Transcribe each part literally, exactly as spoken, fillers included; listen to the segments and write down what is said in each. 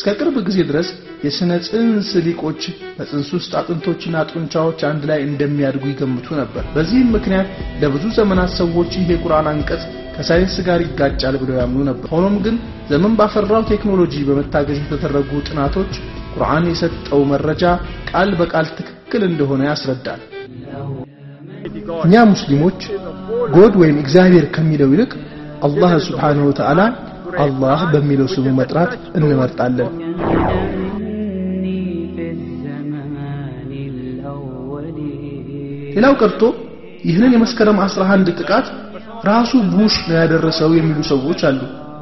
እስከ ቅርብ ጊዜ ድረስ የስነ ጽንስ ሊቆች በጽንስ ውስጥ አጥንቶችና ጡንቻዎች አንድ ላይ እንደሚያድጉ ይገምቱ ነበር። በዚህም ምክንያት ለብዙ ዘመናት ሰዎች ይሄ ቁርአን አንቀጽ ከሳይንስ ጋር ይጋጫል ብለው ያምኑ ነበር። ሆኖም ግን ዘመን ባፈራው ቴክኖሎጂ በመታገዝ የተደረጉ ጥናቶች ቁርአን የሰጠው መረጃ ቃል በቃል ትክክል እንደሆነ ያስረዳል። እኛ ሙስሊሞች ጎድ ወይም እግዚአብሔር ከሚለው ይልቅ አላህ Subhanahu Wa Ta'ala አላህ በሚለው ስሙ መጥራት እንመርጣለን። ሌላው ቀርቶ ይህንን የመስከረም አስራ አንድ ጥቃት ራሱ ቡሽ ነው ያደረሰው የሚሉ ሰዎች አሉ።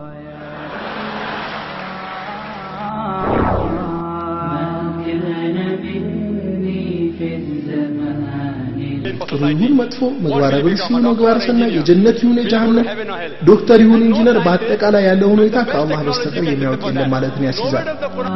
ጥሩውን መጥፎ ምግባረ ብልሹ ምግባረ ሰናይ የጀነት ይሁን የጀሃነም ዶክተር ይሁን ኢንጂነር በአጠቃላይ ያለው ሁኔታ ከአላህ በስተቀር የሚያውቅ የለም ማለት ነው ያስይዛል።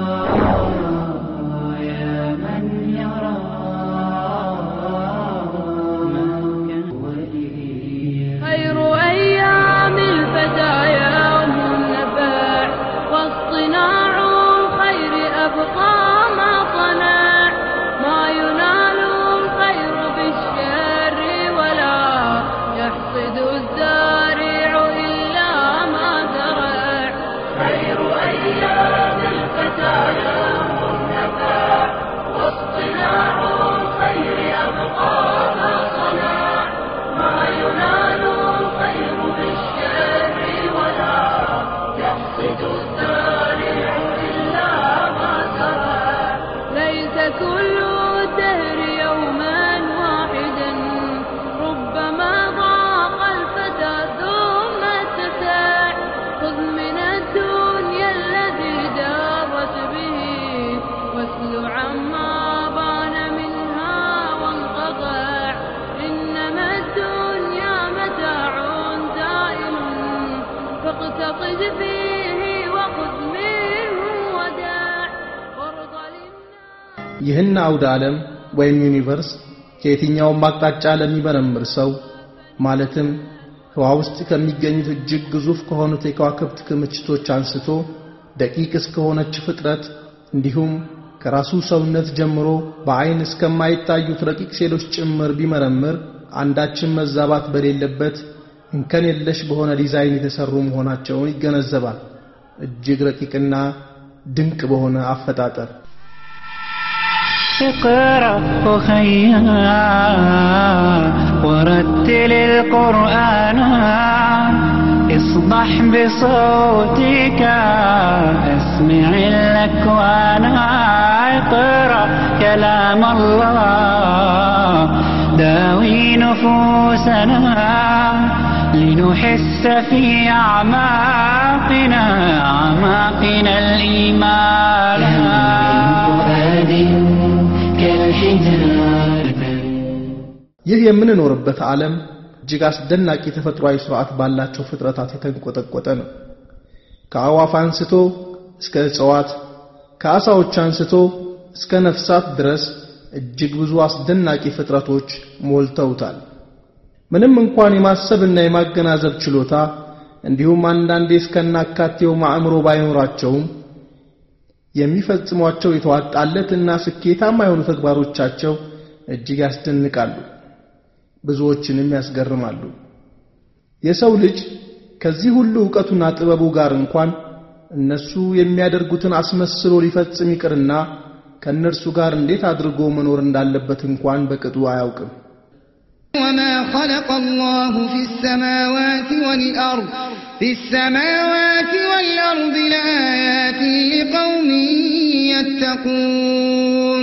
ይህን አውደ ዓለም ወይም ዩኒቨርስ ከየትኛው ማቅጣጫ ለሚበረምር ሰው ማለትም ህዋ ውስጥ ከሚገኙት እጅግ ግዙፍ ከሆኑት የከዋክብት ክምችቶች አንስቶ ደቂቅ እስከሆነች ፍጥረት እንዲሁም ከራሱ ሰውነት ጀምሮ በአይን እስከማይታዩት ረቂቅ ሴሎች ጭምር ቢመረምር አንዳችን መዛባት በሌለበት እንከን የለሽ በሆነ ዲዛይን የተሰሩ መሆናቸውን ይገነዘባል። እጅግ ረቂቅና ድንቅ በሆነ አፈጣጠር اقرأ خيا ورتل القرآن اصبح بصوتك اسمع الأكوان اقرأ كلام الله داوي نفوسنا لنحس في أعماقنا أعماقنا الإيمان ይህ የምንኖርበት ዓለም እጅግ አስደናቂ ተፈጥሯዊ ሥርዓት ባላቸው ፍጥረታት የተንቆጠቆጠ ነው። ከአዋፍ አንስቶ እስከ እጽዋት ከአሳዎች አንስቶ እስከ ነፍሳት ድረስ እጅግ ብዙ አስደናቂ ፍጥረቶች ሞልተውታል። ምንም እንኳን የማሰብና የማገናዘብ ችሎታ እንዲሁም አንዳንዴ እስከናካቴው ማዕምሮ ባይኖራቸውም የሚፈጽሟቸው የተዋጣለትና ስኬታማ የሆኑ ተግባሮቻቸው እጅግ ያስደንቃሉ፣ ብዙዎችንም ያስገርማሉ። የሰው ልጅ ከዚህ ሁሉ ዕውቀቱና ጥበቡ ጋር እንኳን እነሱ የሚያደርጉትን አስመስሎ ሊፈጽም ይቅርና ከነርሱ ጋር እንዴት አድርጎ መኖር እንዳለበት እንኳን በቅጡ አያውቅም። وما خلق الله في السماوات والأرض في السماوات والأرض لآيات لقوم يتقون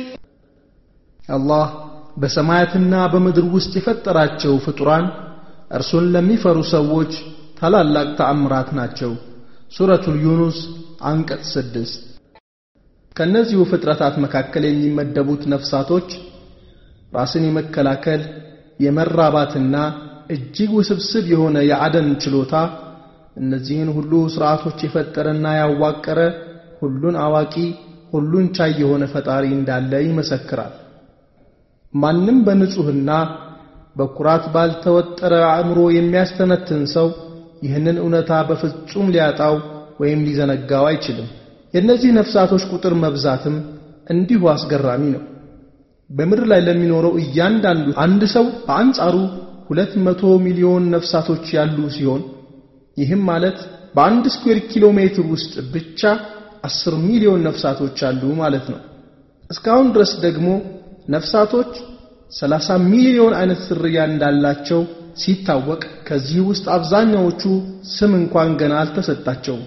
الله በሰማያትና በምድር ውስጥ የፈጠራቸው ፍጡራን እርሱን ለሚፈሩ ሰዎች ታላላቅ ተአምራት ናቸው። ሱረቱል ዩኑስ አንቀጽ ስድስት። ከነዚሁ ፍጥረታት መካከል የሚመደቡት ነፍሳቶች ራስን የመከላከል የመራባትና እጅግ ውስብስብ የሆነ የአደን ችሎታ እነዚህን ሁሉ ሥርዓቶች የፈጠረና ያዋቀረ ሁሉን አዋቂ ሁሉን ቻይ የሆነ ፈጣሪ እንዳለ ይመሰክራል። ማንም በንጹህና በኩራት ባልተወጠረ አእምሮ የሚያስተነትን ሰው ይህንን እውነታ በፍጹም ሊያጣው ወይም ሊዘነጋው አይችልም። የነዚህ ነፍሳቶች ቁጥር መብዛትም እንዲሁ አስገራሚ ነው። በምድር ላይ ለሚኖረው እያንዳንዱ አንድ ሰው በአንጻሩ ሁለት መቶ ሚሊዮን ነፍሳቶች ያሉ ሲሆን ይህም ማለት በአንድ ስኩዌር ኪሎ ሜትር ውስጥ ብቻ አስር ሚሊዮን ነፍሳቶች አሉ ማለት ነው። እስካሁን ድረስ ደግሞ ነፍሳቶች ሰላሳ ሚሊዮን አይነት ዝርያ እንዳላቸው ሲታወቅ ከዚህ ውስጥ አብዛኛዎቹ ስም እንኳን ገና አልተሰጣቸውም።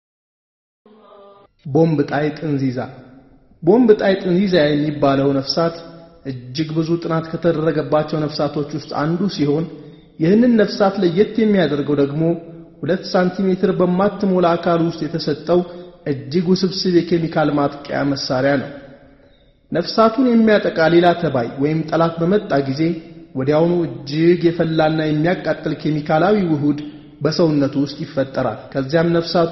ቦምብ ጣይ ጥንዚዛ ቦምብ ጣይ ጥንዚዛ የሚባለው ነፍሳት እጅግ ብዙ ጥናት ከተደረገባቸው ነፍሳቶች ውስጥ አንዱ ሲሆን ይህንን ነፍሳት ለየት የሚያደርገው ደግሞ ሁለት ሳንቲሜትር በማትሞላ አካል ውስጥ የተሰጠው እጅግ ውስብስብ የኬሚካል ማጥቂያ መሳሪያ ነው። ነፍሳቱን የሚያጠቃ ሌላ ተባይ ወይም ጠላት በመጣ ጊዜ ወዲያውኑ እጅግ የፈላና የሚያቃጥል ኬሚካላዊ ውሁድ በሰውነቱ ውስጥ ይፈጠራል። ከዚያም ነፍሳቱ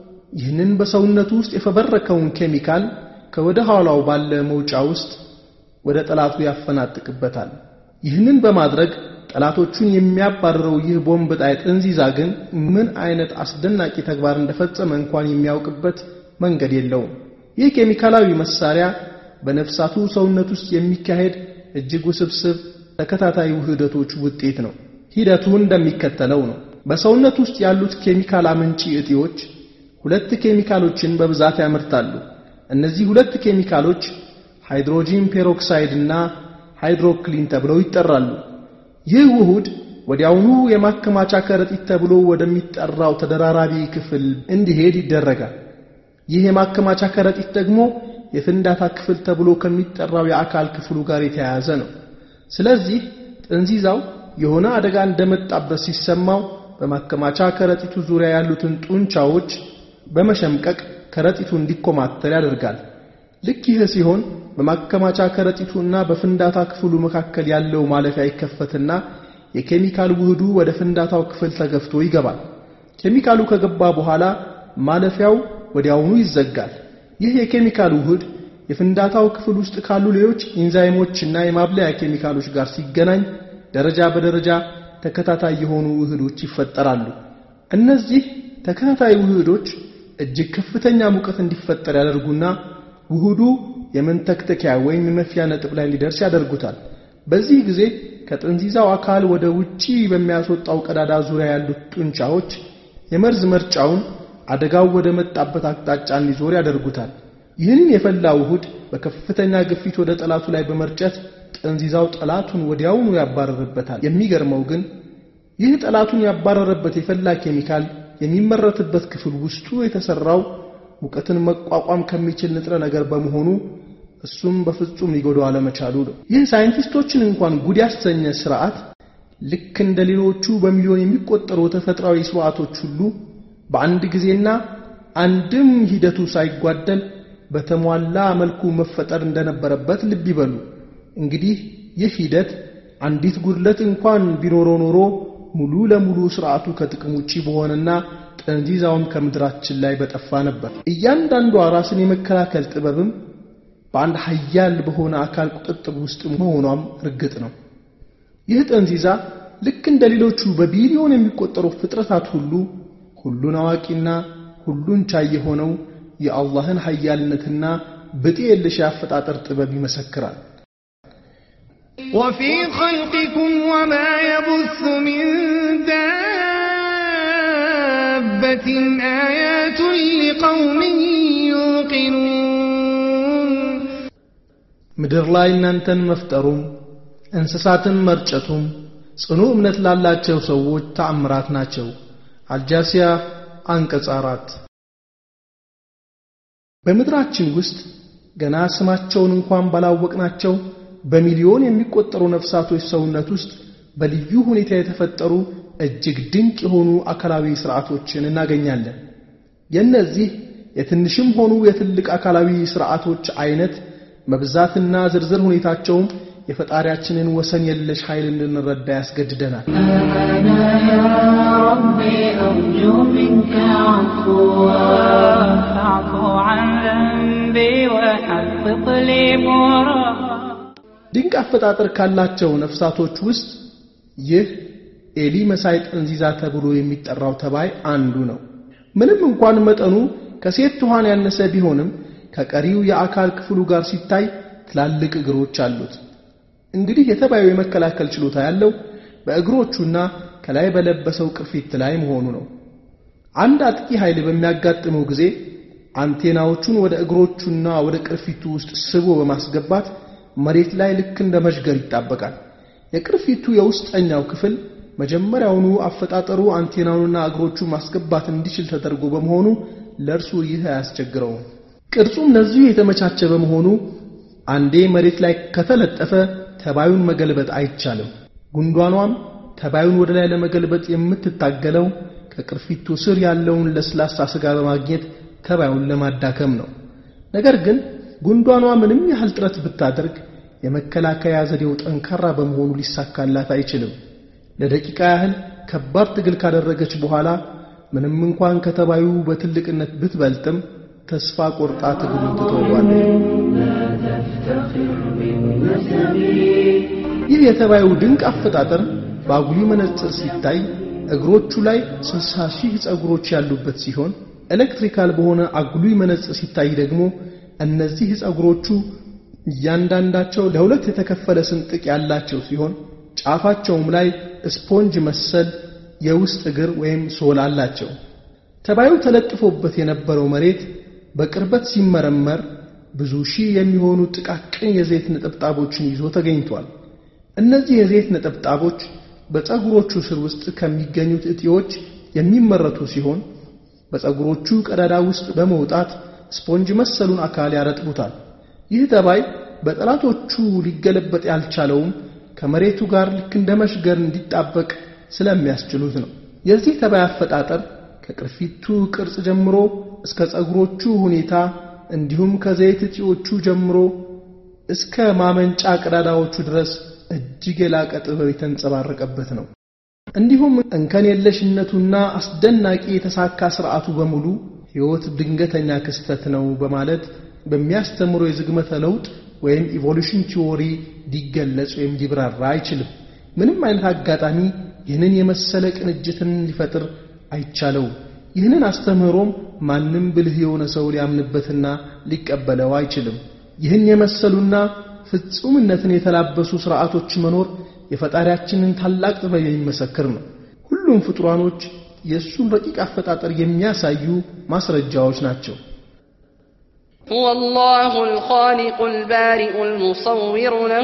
ይህንን በሰውነቱ ውስጥ የፈበረከውን ኬሚካል ከወደ ኋላው ባለ መውጫ ውስጥ ወደ ጠላቱ ያፈናጥቅበታል። ይህንን በማድረግ ጠላቶቹን የሚያባርረው ይህ ቦምብ ጣይ ጥንዚዛ ግን ምን አይነት አስደናቂ ተግባር እንደፈጸመ እንኳን የሚያውቅበት መንገድ የለውም። ይህ ኬሚካላዊ መሳሪያ በነፍሳቱ ሰውነት ውስጥ የሚካሄድ እጅግ ውስብስብ ተከታታይ ውህደቶች ውጤት ነው። ሂደቱ እንደሚከተለው ነው። በሰውነት ውስጥ ያሉት ኬሚካል አመንጪ እጢዎች ሁለት ኬሚካሎችን በብዛት ያመርታሉ። እነዚህ ሁለት ኬሚካሎች ሃይድሮጂን ፔሮክሳይድ እና ሃይድሮክሊን ተብለው ይጠራሉ። ይህ ውሁድ ወዲያውኑ የማከማቻ ከረጢት ተብሎ ወደሚጠራው ተደራራቢ ክፍል እንዲሄድ ይደረጋል። ይህ የማከማቻ ከረጢት ደግሞ የፍንዳታ ክፍል ተብሎ ከሚጠራው የአካል ክፍሉ ጋር የተያያዘ ነው። ስለዚህ ጥንዚዛው የሆነ አደጋ እንደመጣበት ሲሰማው በማከማቻ ከረጢቱ ዙሪያ ያሉትን ጡንቻዎች በመሸምቀቅ ከረጢቱ እንዲኮማተር ያደርጋል። ልክ ይህ ሲሆን በማከማቻ ከረጢቱና በፍንዳታ ክፍሉ መካከል ያለው ማለፊያ ይከፈትና የኬሚካል ውህዱ ወደ ፍንዳታው ክፍል ተገፍቶ ይገባል። ኬሚካሉ ከገባ በኋላ ማለፊያው ወዲያውኑ ይዘጋል። ይህ የኬሚካል ውህድ የፍንዳታው ክፍል ውስጥ ካሉ ሌሎች ኢንዛይሞችና የማብለያ ኬሚካሎች ጋር ሲገናኝ ደረጃ በደረጃ ተከታታይ የሆኑ ውህዶች ይፈጠራሉ። እነዚህ ተከታታይ ውህዶች እጅግ ከፍተኛ ሙቀት እንዲፈጠር ያደርጉና ውህዱ የመንተክተኪያ ወይም የመፍያ ነጥብ ላይ ሊደርስ ያደርጉታል። በዚህ ጊዜ ከጥንዚዛው አካል ወደ ውጪ በሚያስወጣው ቀዳዳ ዙሪያ ያሉት ጡንቻዎች የመርዝ መርጫውን አደጋው ወደ መጣበት አቅጣጫ እንዲዞር ያደርጉታል። ይህን የፈላ ውህድ በከፍተኛ ግፊት ወደ ጠላቱ ላይ በመርጨት ጥንዚዛው ጠላቱን ወዲያውኑ ያባረርበታል። የሚገርመው ግን ይህ ጠላቱን ያባረረበት የፈላ ኬሚካል የሚመረትበት ክፍል ውስጡ የተሰራው ሙቀትን መቋቋም ከሚችል ንጥረ ነገር በመሆኑ እሱም በፍጹም ሊጎዳው አለመቻሉ ነው። ይህ ሳይንቲስቶችን እንኳን ጉድ ያሰኘ ስርዓት ልክ እንደ ሌሎቹ በሚሊዮን የሚቆጠሩ ተፈጥሯዊ ስርዓቶች ሁሉ በአንድ ጊዜና አንድም ሂደቱ ሳይጓደል በተሟላ መልኩ መፈጠር እንደነበረበት ልብ ይበሉ። እንግዲህ ይህ ሂደት አንዲት ጉድለት እንኳን ቢኖረው ኖሮ ሙሉ ለሙሉ ስርዓቱ ከጥቅም ውጪ በሆነና ጥንዚዛውም ከምድራችን ላይ በጠፋ ነበር። እያንዳንዱ ራስን የመከላከል ጥበብም በአንድ ኃያል በሆነ አካል ቁጥጥር ውስጥ መሆኗም እርግጥ ነው። ይህ ጥንዚዛ ልክ እንደ ሌሎቹ በቢሊዮን የሚቆጠሩ ፍጥረታት ሁሉ ሁሉን አዋቂና ሁሉን ቻይ የሆነው የአላህን ኃያልነትና ብጤ የለሽ አፈጣጠር ጥበብ ይመሰክራል። وفي خلقكم وما يبث من دابة آيات لقوم يوقنون ምድር ላይ እናንተን መፍጠሩም እንስሳትን መርጨቱም ጽኑ እምነት ላላቸው ሰዎች ተአምራት ናቸው። አልጃሲያ አንቀጽ አራት። በምድራችን ውስጥ ገና ስማቸውን እንኳን ባላወቅናቸው በሚሊዮን የሚቆጠሩ ነፍሳቶች ሰውነት ውስጥ በልዩ ሁኔታ የተፈጠሩ እጅግ ድንቅ የሆኑ አካላዊ ስርዓቶችን እናገኛለን። የነዚህ የትንሽም ሆኑ የትልቅ አካላዊ ስርዓቶች አይነት መብዛትና ዝርዝር ሁኔታቸውም የፈጣሪያችንን ወሰን የለሽ ኃይል እንድንረዳ ያስገድደናል። ድንቅ አፈጣጠር ካላቸው ነፍሳቶች ውስጥ ይህ ኤሊ መሳይ ጥንዚዛ ተብሎ የሚጠራው ተባይ አንዱ ነው። ምንም እንኳን መጠኑ ከሴት ትኋን ያነሰ ቢሆንም ከቀሪው የአካል ክፍሉ ጋር ሲታይ ትላልቅ እግሮች አሉት። እንግዲህ የተባዩ የመከላከል ችሎታ ያለው በእግሮቹና ከላይ በለበሰው ቅርፊት ላይ መሆኑ ነው። አንድ አጥቂ ኃይል በሚያጋጥመው ጊዜ አንቴናዎቹን ወደ እግሮቹና ወደ ቅርፊቱ ውስጥ ስቦ በማስገባት መሬት ላይ ልክ እንደ መሽገር ይጣበቃል። የቅርፊቱ የውስጠኛው ክፍል መጀመሪያውኑ አፈጣጠሩ አንቴናውንና እግሮቹን ማስገባት እንዲችል ተደርጎ በመሆኑ ለርሱ ይህ አያስቸግረውም። ቅርጹም ለዚህ የተመቻቸ በመሆኑ አንዴ መሬት ላይ ከተለጠፈ ተባዩን መገልበጥ አይቻልም። ጉንዷኗም ተባዩን ወደ ላይ ለመገልበጥ የምትታገለው ከቅርፊቱ ስር ያለውን ለስላሳ ስጋ በማግኘት ተባዩን ለማዳከም ነው። ነገር ግን ጉንዷኗ ምንም ያህል ጥረት ብታደርግ የመከላከያ ዘዴው ጠንካራ በመሆኑ ሊሳካላት አይችልም። ለደቂቃ ያህል ከባድ ትግል ካደረገች በኋላ ምንም እንኳን ከተባዩ በትልቅነት ብትበልጥም ተስፋ ቆርጣ ትግሉን ትተዋለች። ይህ የተባዩ ድንቅ አፈጣጠር በአጉሊ መነጽር ሲታይ እግሮቹ ላይ ስልሳ ሺህ ጸጉሮች ያሉበት ሲሆን ኤሌክትሪካል በሆነ አጉሊ መነጽር ሲታይ ደግሞ እነዚህ ጸጉሮቹ እያንዳንዳቸው ለሁለት የተከፈለ ስንጥቅ ያላቸው ሲሆን ጫፋቸውም ላይ ስፖንጅ መሰል የውስጥ እግር ወይም ሶል አላቸው። ተባዩ ተለጥፎበት የነበረው መሬት በቅርበት ሲመረመር ብዙ ሺህ የሚሆኑ ጥቃቅን የዘይት ነጠብጣቦችን ይዞ ተገኝቷል። እነዚህ የዘይት ነጠብጣቦች በፀጉሮቹ ስር ውስጥ ከሚገኙት እጢዎች የሚመረቱ ሲሆን በፀጉሮቹ ቀዳዳ ውስጥ በመውጣት ስፖንጅ መሰሉን አካል ያረጥቡታል። ይህ ተባይ በጠላቶቹ ሊገለበጥ ያልቻለውም ከመሬቱ ጋር ልክ እንደ መሽገር እንዲጣበቅ ስለሚያስችሉት ነው። የዚህ ተባይ አፈጣጠር ከቅርፊቱ ቅርጽ ጀምሮ እስከ ፀጉሮቹ ሁኔታ እንዲሁም ከዘይት እጢዎቹ ጀምሮ እስከ ማመንጫ ቀዳዳዎቹ ድረስ እጅግ የላቀ ጥበብ የተንጸባረቀበት ነው። እንዲሁም እንከን የለሽነቱና አስደናቂ የተሳካ ስርዓቱ በሙሉ ሕይወት ድንገተኛ ክስተት ነው በማለት በሚያስተምረው የዝግመተ ለውጥ ወይም ኢቮሉሽን ቲዮሪ ሊገለጽ ወይም ሊብራራ አይችልም። ምንም አይነት አጋጣሚ ይህንን የመሰለ ቅንጅትን ሊፈጥር አይቻለው። ይህንን አስተምህሮም ማንም ብልህ የሆነ ሰው ሊያምንበትና ሊቀበለው አይችልም። ይህን የመሰሉና ፍጹምነትን የተላበሱ ስርዓቶች መኖር የፈጣሪያችንን ታላቅ ጥበብ የሚመሰክር ነው። ሁሉም ፍጡራኖች የሱን ረቂቅ አፈጣጠር የሚያሳዩ ማስረጃዎች ናቸው። هو الله الخالق البارئ المصور له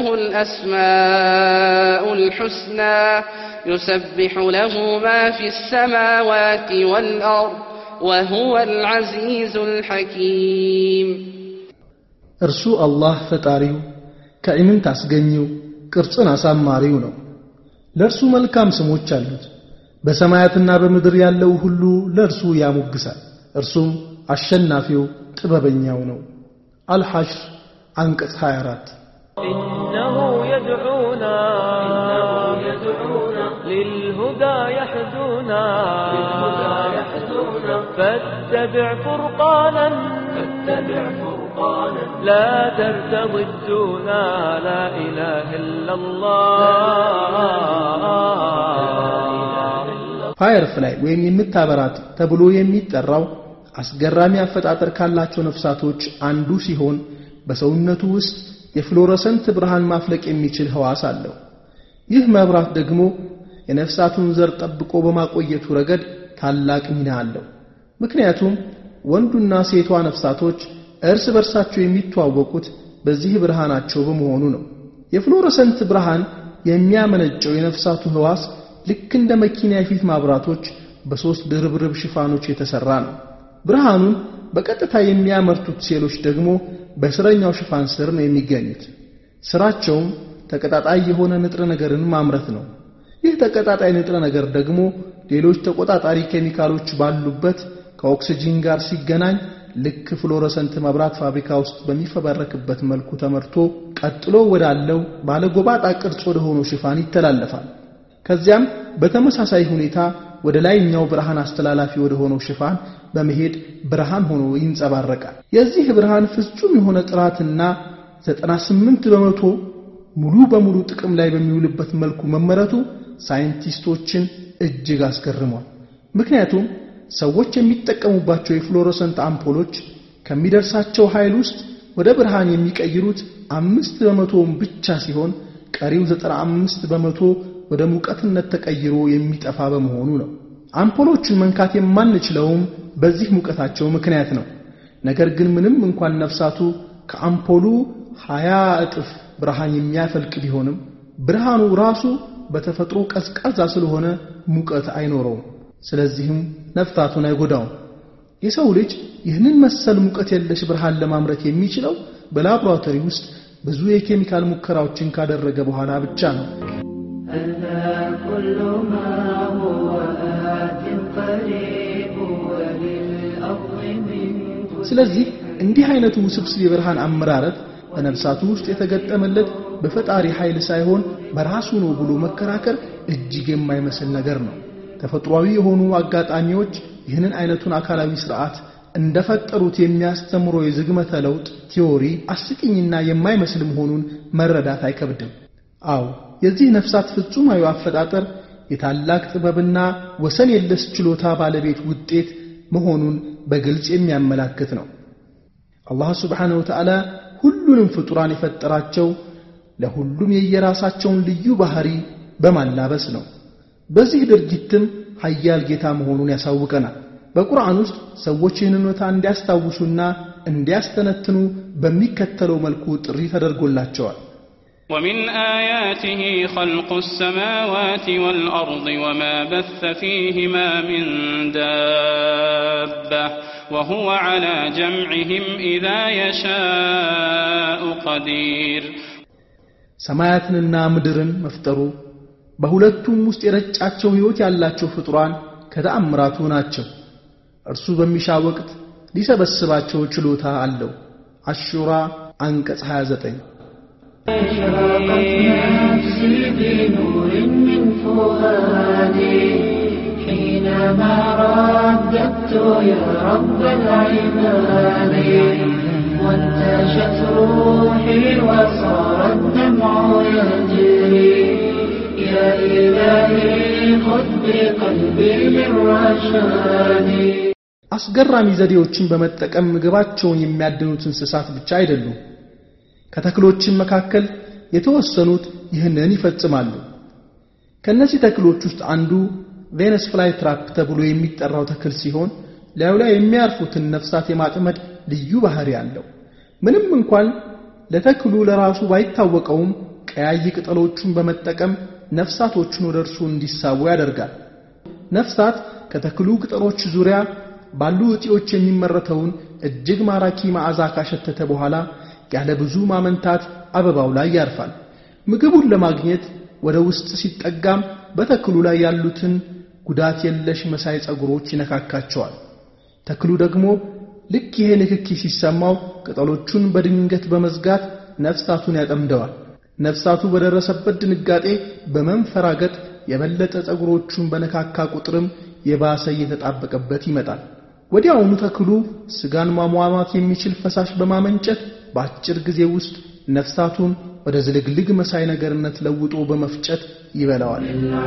الأسماء الحسنى يسبح له ما في السماوات والأرض وهو العزيز الحكيم እርሱ አላህ ፈጣሪው ከኢምንት አስገኘው ቅርጽን አሳማሪው ነው። ለርሱ መልካም ስሞች አሉት። በሰማያትና በምድር ያለው ሁሉ ለርሱ ያሞግሳል። እርሱም አሸናፊው ጥበበኛው ነው። አልሐሽር አንቀጽ ሃያ አራት إنه يدعونا للهدى يحدونا فاتبع فرقانا لا ترتضي الدونا لا إله إلا الله ፋየርፍላይ ወይም የምታበራት ተብሎ የሚጠራው አስገራሚ አፈጣጠር ካላቸው ነፍሳቶች አንዱ ሲሆን በሰውነቱ ውስጥ የፍሎረሰንት ብርሃን ማፍለቅ የሚችል ህዋስ አለው። ይህ መብራት ደግሞ የነፍሳቱን ዘር ጠብቆ በማቆየቱ ረገድ ታላቅ ሚና አለው። ምክንያቱም ወንዱና ሴቷ ነፍሳቶች እርስ በርሳቸው የሚተዋወቁት በዚህ ብርሃናቸው በመሆኑ ነው። የፍሎረሰንት ብርሃን የሚያመነጨው የነፍሳቱ ህዋስ ልክ እንደ መኪና የፊት ማብራቶች በሶስት ድርብርብ ሽፋኖች የተሰራ ነው። ብርሃኑን በቀጥታ የሚያመርቱት ሴሎች ደግሞ በስረኛው ሽፋን ስር ነው የሚገኙት። ስራቸውም ተቀጣጣይ የሆነ ንጥረ ነገርን ማምረት ነው። ይህ ተቀጣጣይ ንጥረ ነገር ደግሞ ሌሎች ተቆጣጣሪ ኬሚካሎች ባሉበት ከኦክሲጂን ጋር ሲገናኝ ልክ ፍሎረሰንት መብራት ፋብሪካ ውስጥ በሚፈበረክበት መልኩ ተመርቶ ቀጥሎ ወዳለው ባለ ጎባጣ ቅርጽ ወደ ሆኖ ሽፋን ይተላለፋል። ከዚያም በተመሳሳይ ሁኔታ ወደ ላይኛው ብርሃን አስተላላፊ ወደ ሆነው ሽፋን በመሄድ ብርሃን ሆኖ ይንጸባረቃል። የዚህ ብርሃን ፍጹም የሆነ ጥራትና ዘጠና ስምንት በመቶ ሙሉ በሙሉ ጥቅም ላይ በሚውልበት መልኩ መመረቱ ሳይንቲስቶችን እጅግ አስገርሟል። ምክንያቱም ሰዎች የሚጠቀሙባቸው የፍሎሮሰንት አምፖሎች ከሚደርሳቸው ኃይል ውስጥ ወደ ብርሃን የሚቀይሩት አምስት በመቶውን ብቻ ሲሆን ቀሪው ዘጠና አምስት በመቶ ወደ ሙቀትነት ተቀይሮ የሚጠፋ በመሆኑ ነው። አምፖሎቹን መንካት የማንችለውም በዚህ ሙቀታቸው ምክንያት ነው። ነገር ግን ምንም እንኳን ነፍሳቱ ከአምፖሉ ሃያ እጥፍ ብርሃን የሚያፈልቅ ቢሆንም ብርሃኑ ራሱ በተፈጥሮ ቀዝቃዛ ስለሆነ ሙቀት አይኖረውም። ስለዚህም ነፍሳቱን አይጎዳውም። የሰው ልጅ ይህንን መሰል ሙቀት የለሽ ብርሃን ለማምረት የሚችለው በላቦራቶሪ ውስጥ ብዙ የኬሚካል ሙከራዎችን ካደረገ በኋላ ብቻ ነው። ስለዚህ እንዲህ አይነቱ ውስብስብ የብርሃን አመራረት በነፍሳቱ ውስጥ የተገጠመለት በፈጣሪ ኃይል ሳይሆን በራሱ ነው ብሎ መከራከር እጅግ የማይመስል ነገር ነው። ተፈጥሯዊ የሆኑ አጋጣሚዎች ይህንን አይነቱን አካላዊ ስርዓት እንደፈጠሩት የሚያስተምረው የዝግመተ ለውጥ ቲዮሪ አስቂኝና የማይመስል መሆኑን መረዳት አይከብድም። አዎ የዚህ ነፍሳት ፍጹማዊ አፈጣጠር የታላቅ ጥበብና ወሰን የለሽ ችሎታ ባለቤት ውጤት መሆኑን በግልጽ የሚያመላክት ነው። አላህ Subhanahu Wa Ta'ala ሁሉንም ፍጡራን የፈጠራቸው ለሁሉም የየራሳቸውን ልዩ ባህሪ በማላበስ ነው። በዚህ ድርጊትም ኃያል ጌታ መሆኑን ያሳውቀናል። በቁርአን ውስጥ ሰዎች ይህንን እውነታ እንዲያስታውሱና እንዲያስተነትኑ በሚከተለው መልኩ ጥሪ ተደርጎላቸዋል። ومن آياته خلق السماوات والأرض وما بث فيهما من دابة وهو على جمعهم إذا يشاء قدير ሰማያትንና ምድርን መፍጠሩ በሁለቱም ውስጥ የረጫቸው ህይወት ያላቸው ፍጡራን ከተአምራቱ ናቸው። እርሱ በሚሻ ወቅት ሊሰበስባቸው ችሎታ አለው። አሹራ አንቀጽ ሃያ ዘጠኝ أشرقت نفسي بنور من فؤادي حينما رددت يا رب العباد وانتشت روحي وصار الدمع يجري يا إلهي خذ بقلبي للرشاد አስገራሚ ዘዴዎችን በመጠቀም ምግባቸውን የሚያድኑት እንስሳት ብቻ አይደሉም። ከተክሎችን መካከል የተወሰኑት ይህንን ይፈጽማሉ። ከነዚህ ተክሎች ውስጥ አንዱ ቬነስ ፍላይ ትራፕ ተብሎ የሚጠራው ተክል ሲሆን ላዩ ላይ የሚያርፉትን ነፍሳት የማጥመድ ልዩ ባህሪ አለው። ምንም እንኳን ለተክሉ ለራሱ ባይታወቀውም ቀያይ ቅጠሎቹን በመጠቀም ነፍሳቶቹን ወደ እርሱ እንዲሳቡ ያደርጋል። ነፍሳት ከተክሉ ቅጠሎች ዙሪያ ባሉ እጢዎች የሚመረተውን እጅግ ማራኪ መዓዛ ካሸተተ በኋላ ያለ ብዙ ማመንታት አበባው ላይ ያርፋል። ምግቡን ለማግኘት ወደ ውስጥ ሲጠጋም በተክሉ ላይ ያሉትን ጉዳት የለሽ መሳይ ጸጉሮች ይነካካቸዋል። ተክሉ ደግሞ ልክ ይሄ ንክኪ ሲሰማው ቅጠሎቹን በድንገት በመዝጋት ነፍሳቱን ያጠምደዋል። ነፍሳቱ በደረሰበት ድንጋጤ በመንፈራገጥ የበለጠ ጸጉሮቹን በነካካ ቁጥርም የባሰ እየተጣበቀበት ይመጣል። ወዲያውኑ ተክሉ ስጋን ማሟሟት የሚችል ፈሳሽ በማመንጨት በአጭር ጊዜ ውስጥ ነፍሳቱን ወደ ዝልግልግ መሳይ ነገርነት ለውጦ በመፍጨት ይበላዋል።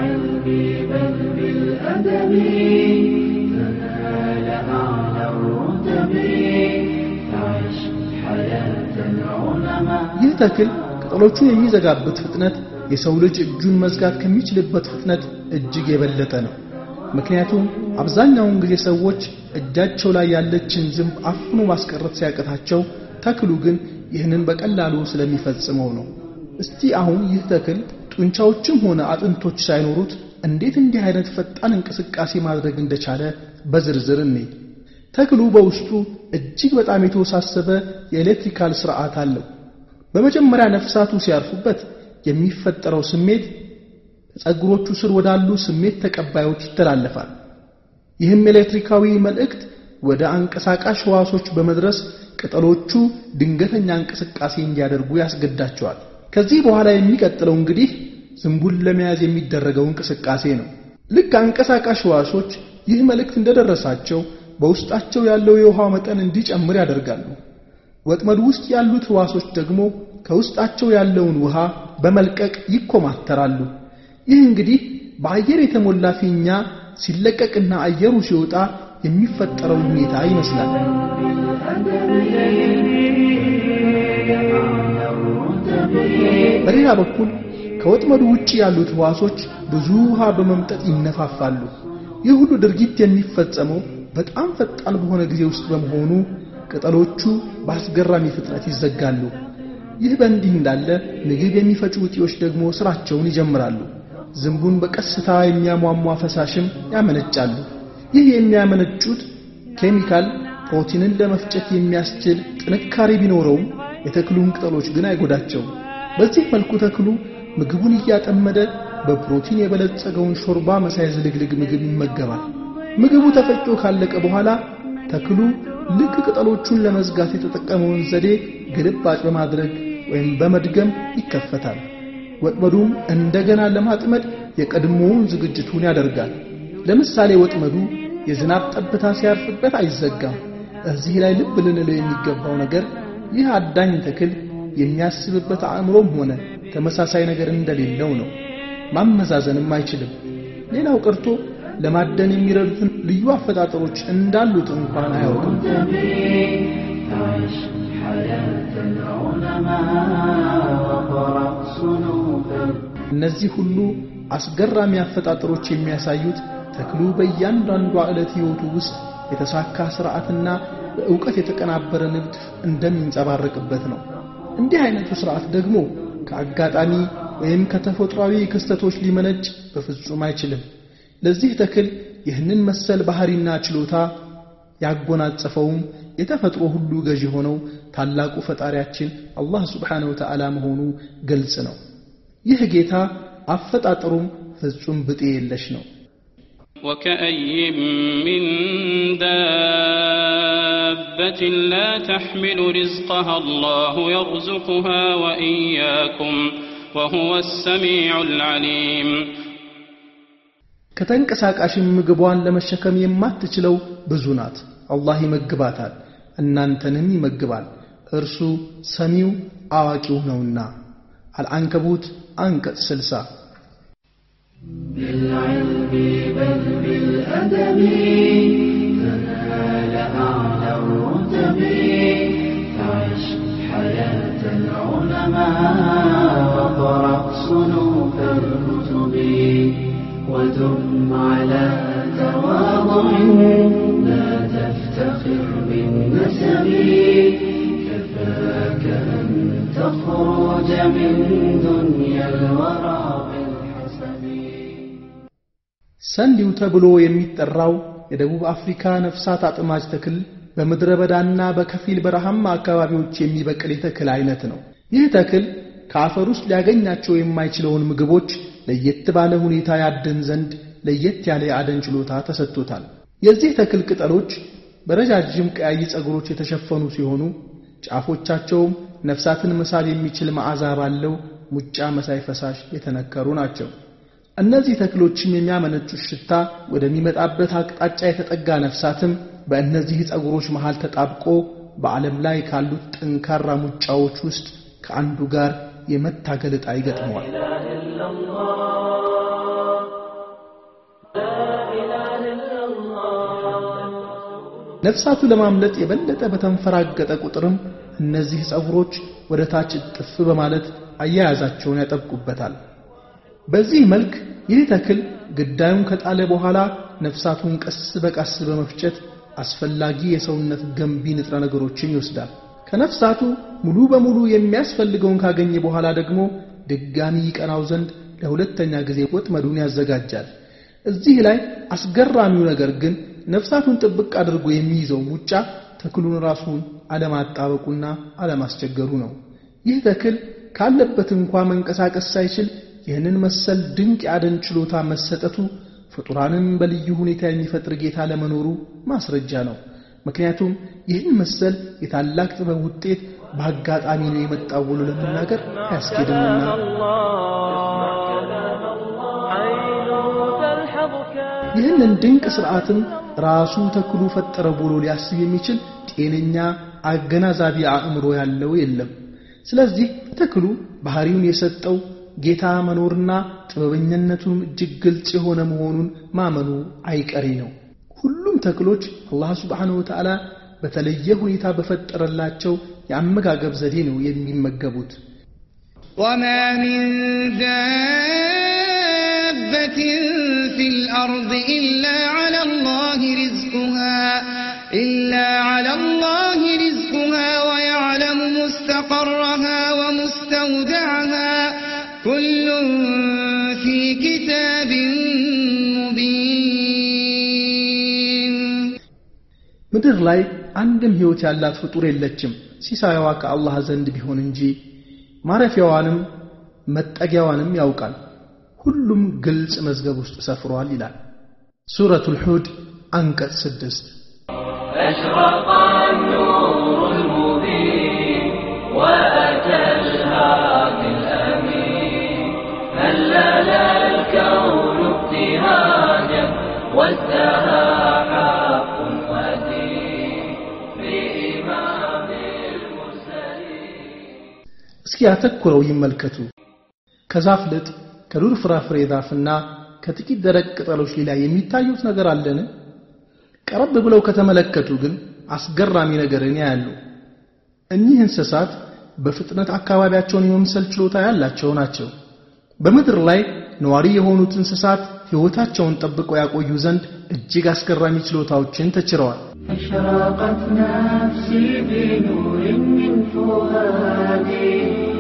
ይህ ተክል ቅጠሎቹን የሚዘጋበት ፍጥነት የሰው ልጅ እጁን መዝጋት ከሚችልበት ፍጥነት እጅግ የበለጠ ነው። ምክንያቱም አብዛኛውን ጊዜ ሰዎች እጃቸው ላይ ያለችን ዝንብ አፍኖ ማስቀረት ሲያቀታቸው ተክሉ ግን ይህንን በቀላሉ ስለሚፈጽመው ነው። እስቲ አሁን ይህ ተክል ጡንቻዎችም ሆነ አጥንቶች ሳይኖሩት እንዴት እንዲህ አይነት ፈጣን እንቅስቃሴ ማድረግ እንደቻለ በዝርዝር እንይ። ተክሉ በውስጡ እጅግ በጣም የተወሳሰበ የኤሌክትሪካል ስርዓት አለው። በመጀመሪያ ነፍሳቱ ሲያርፉበት የሚፈጠረው ስሜት ጸጉሮቹ ስር ወዳሉ ስሜት ተቀባዮች ይተላለፋል። ይህም ኤሌክትሪካዊ መልእክት ወደ አንቀሳቃሽ ህዋሶች በመድረስ ቅጠሎቹ ድንገተኛ እንቅስቃሴ እንዲያደርጉ ያስገድዳቸዋል። ከዚህ በኋላ የሚቀጥለው እንግዲህ ዝንቡን ለመያዝ የሚደረገው እንቅስቃሴ ነው። ልክ አንቀሳቃሽ ህዋሶች ይህ መልእክት እንደደረሳቸው በውስጣቸው ያለው የውሃ መጠን እንዲጨምር ያደርጋሉ። ወጥመድ ውስጥ ያሉት ህዋሶች ደግሞ ከውስጣቸው ያለውን ውሃ በመልቀቅ ይኮማተራሉ። ይህ እንግዲህ በአየር የተሞላ ፊኛ ሲለቀቅና አየሩ ሲወጣ የሚፈጠረው ሁኔታ ይመስላል። በሌላ በኩል ከወጥመዱ ውጪ ያሉት ህዋሶች ብዙ ውሃ በመምጠጥ ይነፋፋሉ። ይህ ሁሉ ድርጊት የሚፈጸመው በጣም ፈጣን በሆነ ጊዜ ውስጥ በመሆኑ ቅጠሎቹ በአስገራሚ ፍጥነት ይዘጋሉ። ይህ በእንዲህ እንዳለ ምግብ የሚፈጩ እጢዎች ደግሞ ስራቸውን ይጀምራሉ። ዝንቡን በቀስታ የሚያሟሟ ፈሳሽም ያመነጫሉ። ይህ የሚያመነጩት ኬሚካል ፕሮቲንን ለመፍጨት የሚያስችል ጥንካሬ ቢኖረውም የተክሉን ቅጠሎች ግን አይጎዳቸውም። በዚህ መልኩ ተክሉ ምግቡን እያጠመደ በፕሮቲን የበለጸገውን ሾርባ መሳይ ዝልግልግ ምግብ ይመገባል። ምግቡ ተፈጭቶ ካለቀ በኋላ ተክሉ ልክ ቅጠሎቹን ለመዝጋት የተጠቀመውን ዘዴ ግልባጭ በማድረግ ወይም በመድገም ይከፈታል። ወጥመዱም እንደገና ለማጥመድ የቀድሞውን ዝግጅቱን ያደርጋል። ለምሳሌ ወጥመዱ የዝናብ ጠብታ ሲያርፍበት አይዘጋም። እዚህ ላይ ልብ ልንለው የሚገባው ነገር ይህ አዳኝ ተክል የሚያስብበት አእምሮም ሆነ ተመሳሳይ ነገር እንደሌለው ነው። ማመዛዘንም አይችልም። ሌላው ቀርቶ ለማደን የሚረዱትን ልዩ አፈጣጠሮች እንዳሉት እንኳን አያውቅም። እነዚህ ሁሉ አስገራሚ አፈጣጠሮች የሚያሳዩት ተክሉ በእያንዳንዱ ዕለት ህይወቱ ውስጥ የተሳካ ሥርዓትና በእውቀት የተቀናበረ ንድፍ እንደሚንጸባረቅበት ነው። እንዲህ አይነቱ ሥርዓት ደግሞ ከአጋጣሚ ወይም ከተፈጥሯዊ ክስተቶች ሊመነጭ በፍጹም አይችልም። ለዚህ ተክል ይህንን መሰል ባህሪና ችሎታ ያጎናጸፈውም የተፈጥሮ ሁሉ ገዢ ሆነው ታላቁ ፈጣሪያችን አላህ Subhanahu Wa Ta'ala መሆኑ ግልጽ ነው። ይህ ጌታ አፈጣጠሩም ፍጹም ብጤ የለሽ ነው። وكأي من دابة لا تحمل رزقها الله يرزقها وإياكم وهو السميع العليم ከተንቀሳቃሽም ምግቧን ለመሸከም የማትችለው ብዙ ናት። አላህ ይመግባታል እናንተንም ይመግባል። እርሱ ሰሚው አዋቂው ነውና። አልአንከቡት አንቀጽ ስልሳ بالعلم بل بالأدب تنال أعلى الرتب تعش حياة العلماء وقرأ صنوف الكتب ودم على تواضع لا تفتخر بالنسب كفاك أن تخرج من دنيا الورى ሰንዲው ተብሎ የሚጠራው የደቡብ አፍሪካ ነፍሳት አጥማጅ ተክል በምድረ በዳና በከፊል በረሃማ አካባቢዎች የሚበቅል የተክል አይነት ነው። ይህ ተክል ከአፈር ውስጥ ሊያገኛቸው የማይችለውን ምግቦች ለየት ባለ ሁኔታ ያደን ዘንድ ለየት ያለ የአደን ችሎታ ተሰጥቶታል። የዚህ ተክል ቅጠሎች በረጃጅም ቀያይ ጸጉሮች የተሸፈኑ ሲሆኑ ጫፎቻቸውም ነፍሳትን መሳብ የሚችል መዓዛ ባለው ሙጫ መሳይ ፈሳሽ የተነከሩ ናቸው። እነዚህ ተክሎችም የሚያመነጩት ሽታ ወደሚመጣበት አቅጣጫ የተጠጋ ነፍሳትም በእነዚህ ጸጉሮች መሃል ተጣብቆ በዓለም ላይ ካሉት ጠንካራ ሙጫዎች ውስጥ ከአንዱ ጋር የመታገል ዕጣ ይገጥመዋል። ነፍሳቱ ለማምለጥ የበለጠ በተንፈራገጠ ቁጥርም እነዚህ ጸጉሮች ወደ ታች ጥፍ በማለት አያያዛቸውን ያጠብቁበታል። በዚህ መልክ ይህ ተክል ግዳዩን ከጣለ በኋላ ነፍሳቱን ቀስ በቀስ በመፍጨት አስፈላጊ የሰውነት ገንቢ ንጥረ ነገሮችን ይወስዳል። ከነፍሳቱ ሙሉ በሙሉ የሚያስፈልገውን ካገኘ በኋላ ደግሞ ድጋሚ ይቀናው ዘንድ ለሁለተኛ ጊዜ ወጥመዱን ያዘጋጃል። እዚህ ላይ አስገራሚው ነገር ግን ነፍሳቱን ጥብቅ አድርጎ የሚይዘው ሙጫ ተክሉን ራሱን አለማጣበቁና አለማስቸገሩ ነው። ይህ ተክል ካለበት እንኳን መንቀሳቀስ ሳይችል ይህንን መሰል ድንቅ ያደን ችሎታ መሰጠቱ ፍጡራንን በልዩ ሁኔታ የሚፈጥር ጌታ ለመኖሩ ማስረጃ ነው። ምክንያቱም ይህን መሰል የታላቅ ጥበብ ውጤት በአጋጣሚ ነው የመጣው ብሎ ለመናገር አያስኬድምና ይህንን ድንቅ ሥርዓትም ራሱ ተክሉ ፈጠረ ብሎ ሊያስብ የሚችል ጤነኛ አገናዛቢ አእምሮ ያለው የለም። ስለዚህ ተክሉ ባህሪውን የሰጠው ጌታ መኖርና ጥበበኝነቱም እጅግ ግልጽ የሆነ መሆኑን ማመኑ አይቀሬ ነው። ሁሉም ተክሎች አላህ Subhanahu Wa Ta'ala በተለየ ሁኔታ በፈጠረላቸው የአመጋገብ ዘዴ ነው የሚመገቡት وما من دابة في الأرض إلا على الله رزقها إلا على الله رزقها ويعلم مستقرها ومستودعها كل في كتاب مبين ምድር ላይ አንድም ህይወት ያላት ፍጡር የለችም ሲሳያዋ ከአላህ ዘንድ ቢሆን እንጂ ማረፊያዋንም መጠጊያዋንም ያውቃል ሁሉም ግልጽ መዝገብ ውስጥ ሰፍሯል ይላል ሱረቱል ሁድ አንቀጽ ስድስት أشرق النور المبين وأتى الهادي الأمين هلل الكون ابتهاجا وازدهى حق ودين بإمام المرسلين እስኪ ያተኩረው ይመልከቱ ከዛፍ ልጥ ከዱር ፍራፍሬ ዛፍና ከጥቂት ደረቅ ቅጠሎች ሌላ የሚታዩት ነገር አለን ቀረብ ብለው ከተመለከቱ ግን አስገራሚ ነገርን ያያሉ እኚህ እንስሳት በፍጥነት አካባቢያቸውን የመምሰል ችሎታ ያላቸው ናቸው በምድር ላይ ነዋሪ የሆኑት እንስሳት ህይወታቸውን ጠብቀው ያቆዩ ዘንድ እጅግ አስገራሚ ችሎታዎችን ተችረዋል أشرقت نفسي بنور من فؤادي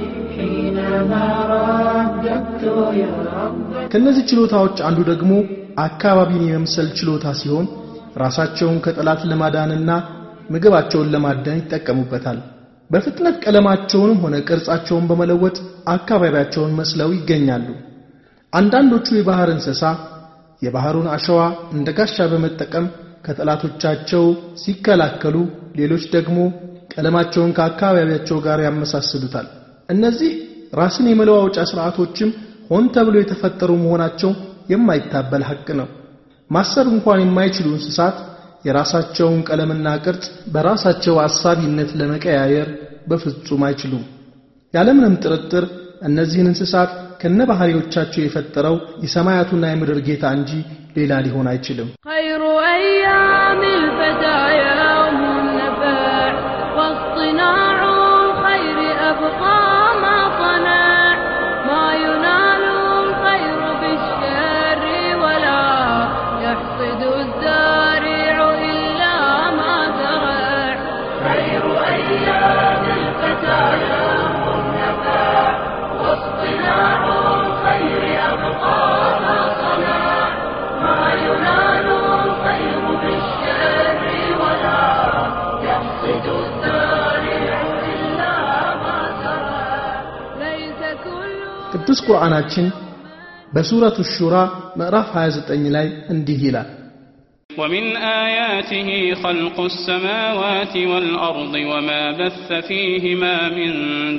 حينما رددت يا رب ከነዚህ ችሎታዎች አንዱ ደግሞ አካባቢን የመምሰል ችሎታ ሲሆን ራሳቸውን ከጠላት ለማዳንና ምግባቸውን ለማዳን ይጠቀሙበታል በፍጥነት ቀለማቸውንም ሆነ ቅርጻቸውን በመለወጥ አካባቢያቸውን መስለው ይገኛሉ አንዳንዶቹ የባህር እንስሳ የባህሩን አሸዋ እንደ ጋሻ በመጠቀም ከጠላቶቻቸው ሲከላከሉ ሌሎች ደግሞ ቀለማቸውን ከአካባቢያቸው ጋር ያመሳስሉታል እነዚህ ራስን የመለዋወጫ ስርዓቶችም ሆን ተብሎ የተፈጠሩ መሆናቸው የማይታበል ሐቅ ነው ማሰብ እንኳን የማይችሉ እንስሳት የራሳቸውን ቀለምና ቅርጽ በራሳቸው አሳቢነት ለመቀያየር በፍጹም አይችሉም ያለምንም ጥርጥር እነዚህን እንስሳት ከነባህሪዎቻቸው የፈጠረው የሰማያቱና የምድር ጌታ እንጂ ሌላ ሊሆን አይችልም خير أيام البدايا يوم النبع واصطناع الخير أبقى ما صنع ما ينال الخير بالشر ولا يحصد الزارع إلا ما زرع خير أيام الفتايا يوم النبع واصطناع الخير أبقى ما صنع ما ينال الخير بالشر ولا يحصد الزارع إلا ما زرع ليس كل ቅዱስ ቁርአናችን በሱረቱ ሹራ ምዕራፍ ሃያ ዘጠኝ ላይ እንዲህ ይላል ومن آياته خلق السماوات والأرض وما بث فيهما من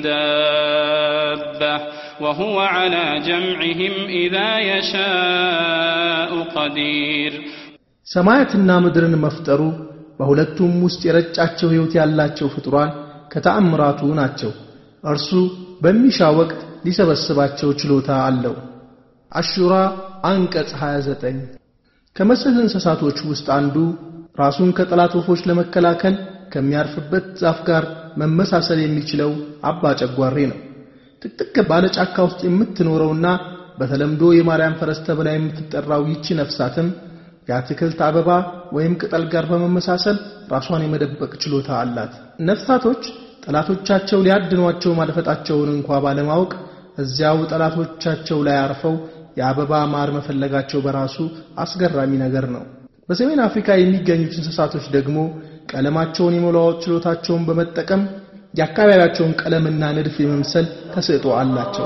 دابة وهو على جمعهم إذا يشاء قدير ሰማያትና ምድርን መፍጠሩ በሁለቱም ውስጥ የረጫቸው ህይወት ያላቸው ፍጡራን ከተአምራቱ ናቸው እርሱ በሚሻ ወቅት ሊሰበስባቸው ችሎታ አለው አሹራ አንቀጽ ሃያ ዘጠኝ ከመሰል እንስሳቶች ውስጥ አንዱ ራሱን ከጠላት ወፎች ለመከላከል ከሚያርፍበት ዛፍ ጋር መመሳሰል የሚችለው አባ ጨጓሬ ነው ጥቅጥቅ ባለ ጫካ ውስጥ የምትኖረውና በተለምዶ የማርያም ፈረስ ተብላ የምትጠራው ይቺ ነፍሳትም የአትክልት አበባ ወይም ቅጠል ጋር በመመሳሰል ራሷን የመደበቅ ችሎታ አላት ነፍሳቶች ጠላቶቻቸው ሊያድኗቸው ማለፈጣቸውን እንኳን ባለማወቅ እዚያው ጠላቶቻቸው ላይ አርፈው የአበባ ማር መፈለጋቸው በራሱ አስገራሚ ነገር ነው በሰሜን አፍሪካ የሚገኙት እንስሳቶች ደግሞ ቀለማቸውን የመለዋወጥ ችሎታቸውን በመጠቀም የአካባቢያቸውን ቀለምና ንድፍ የመምሰል ተሰጥኦ አላቸው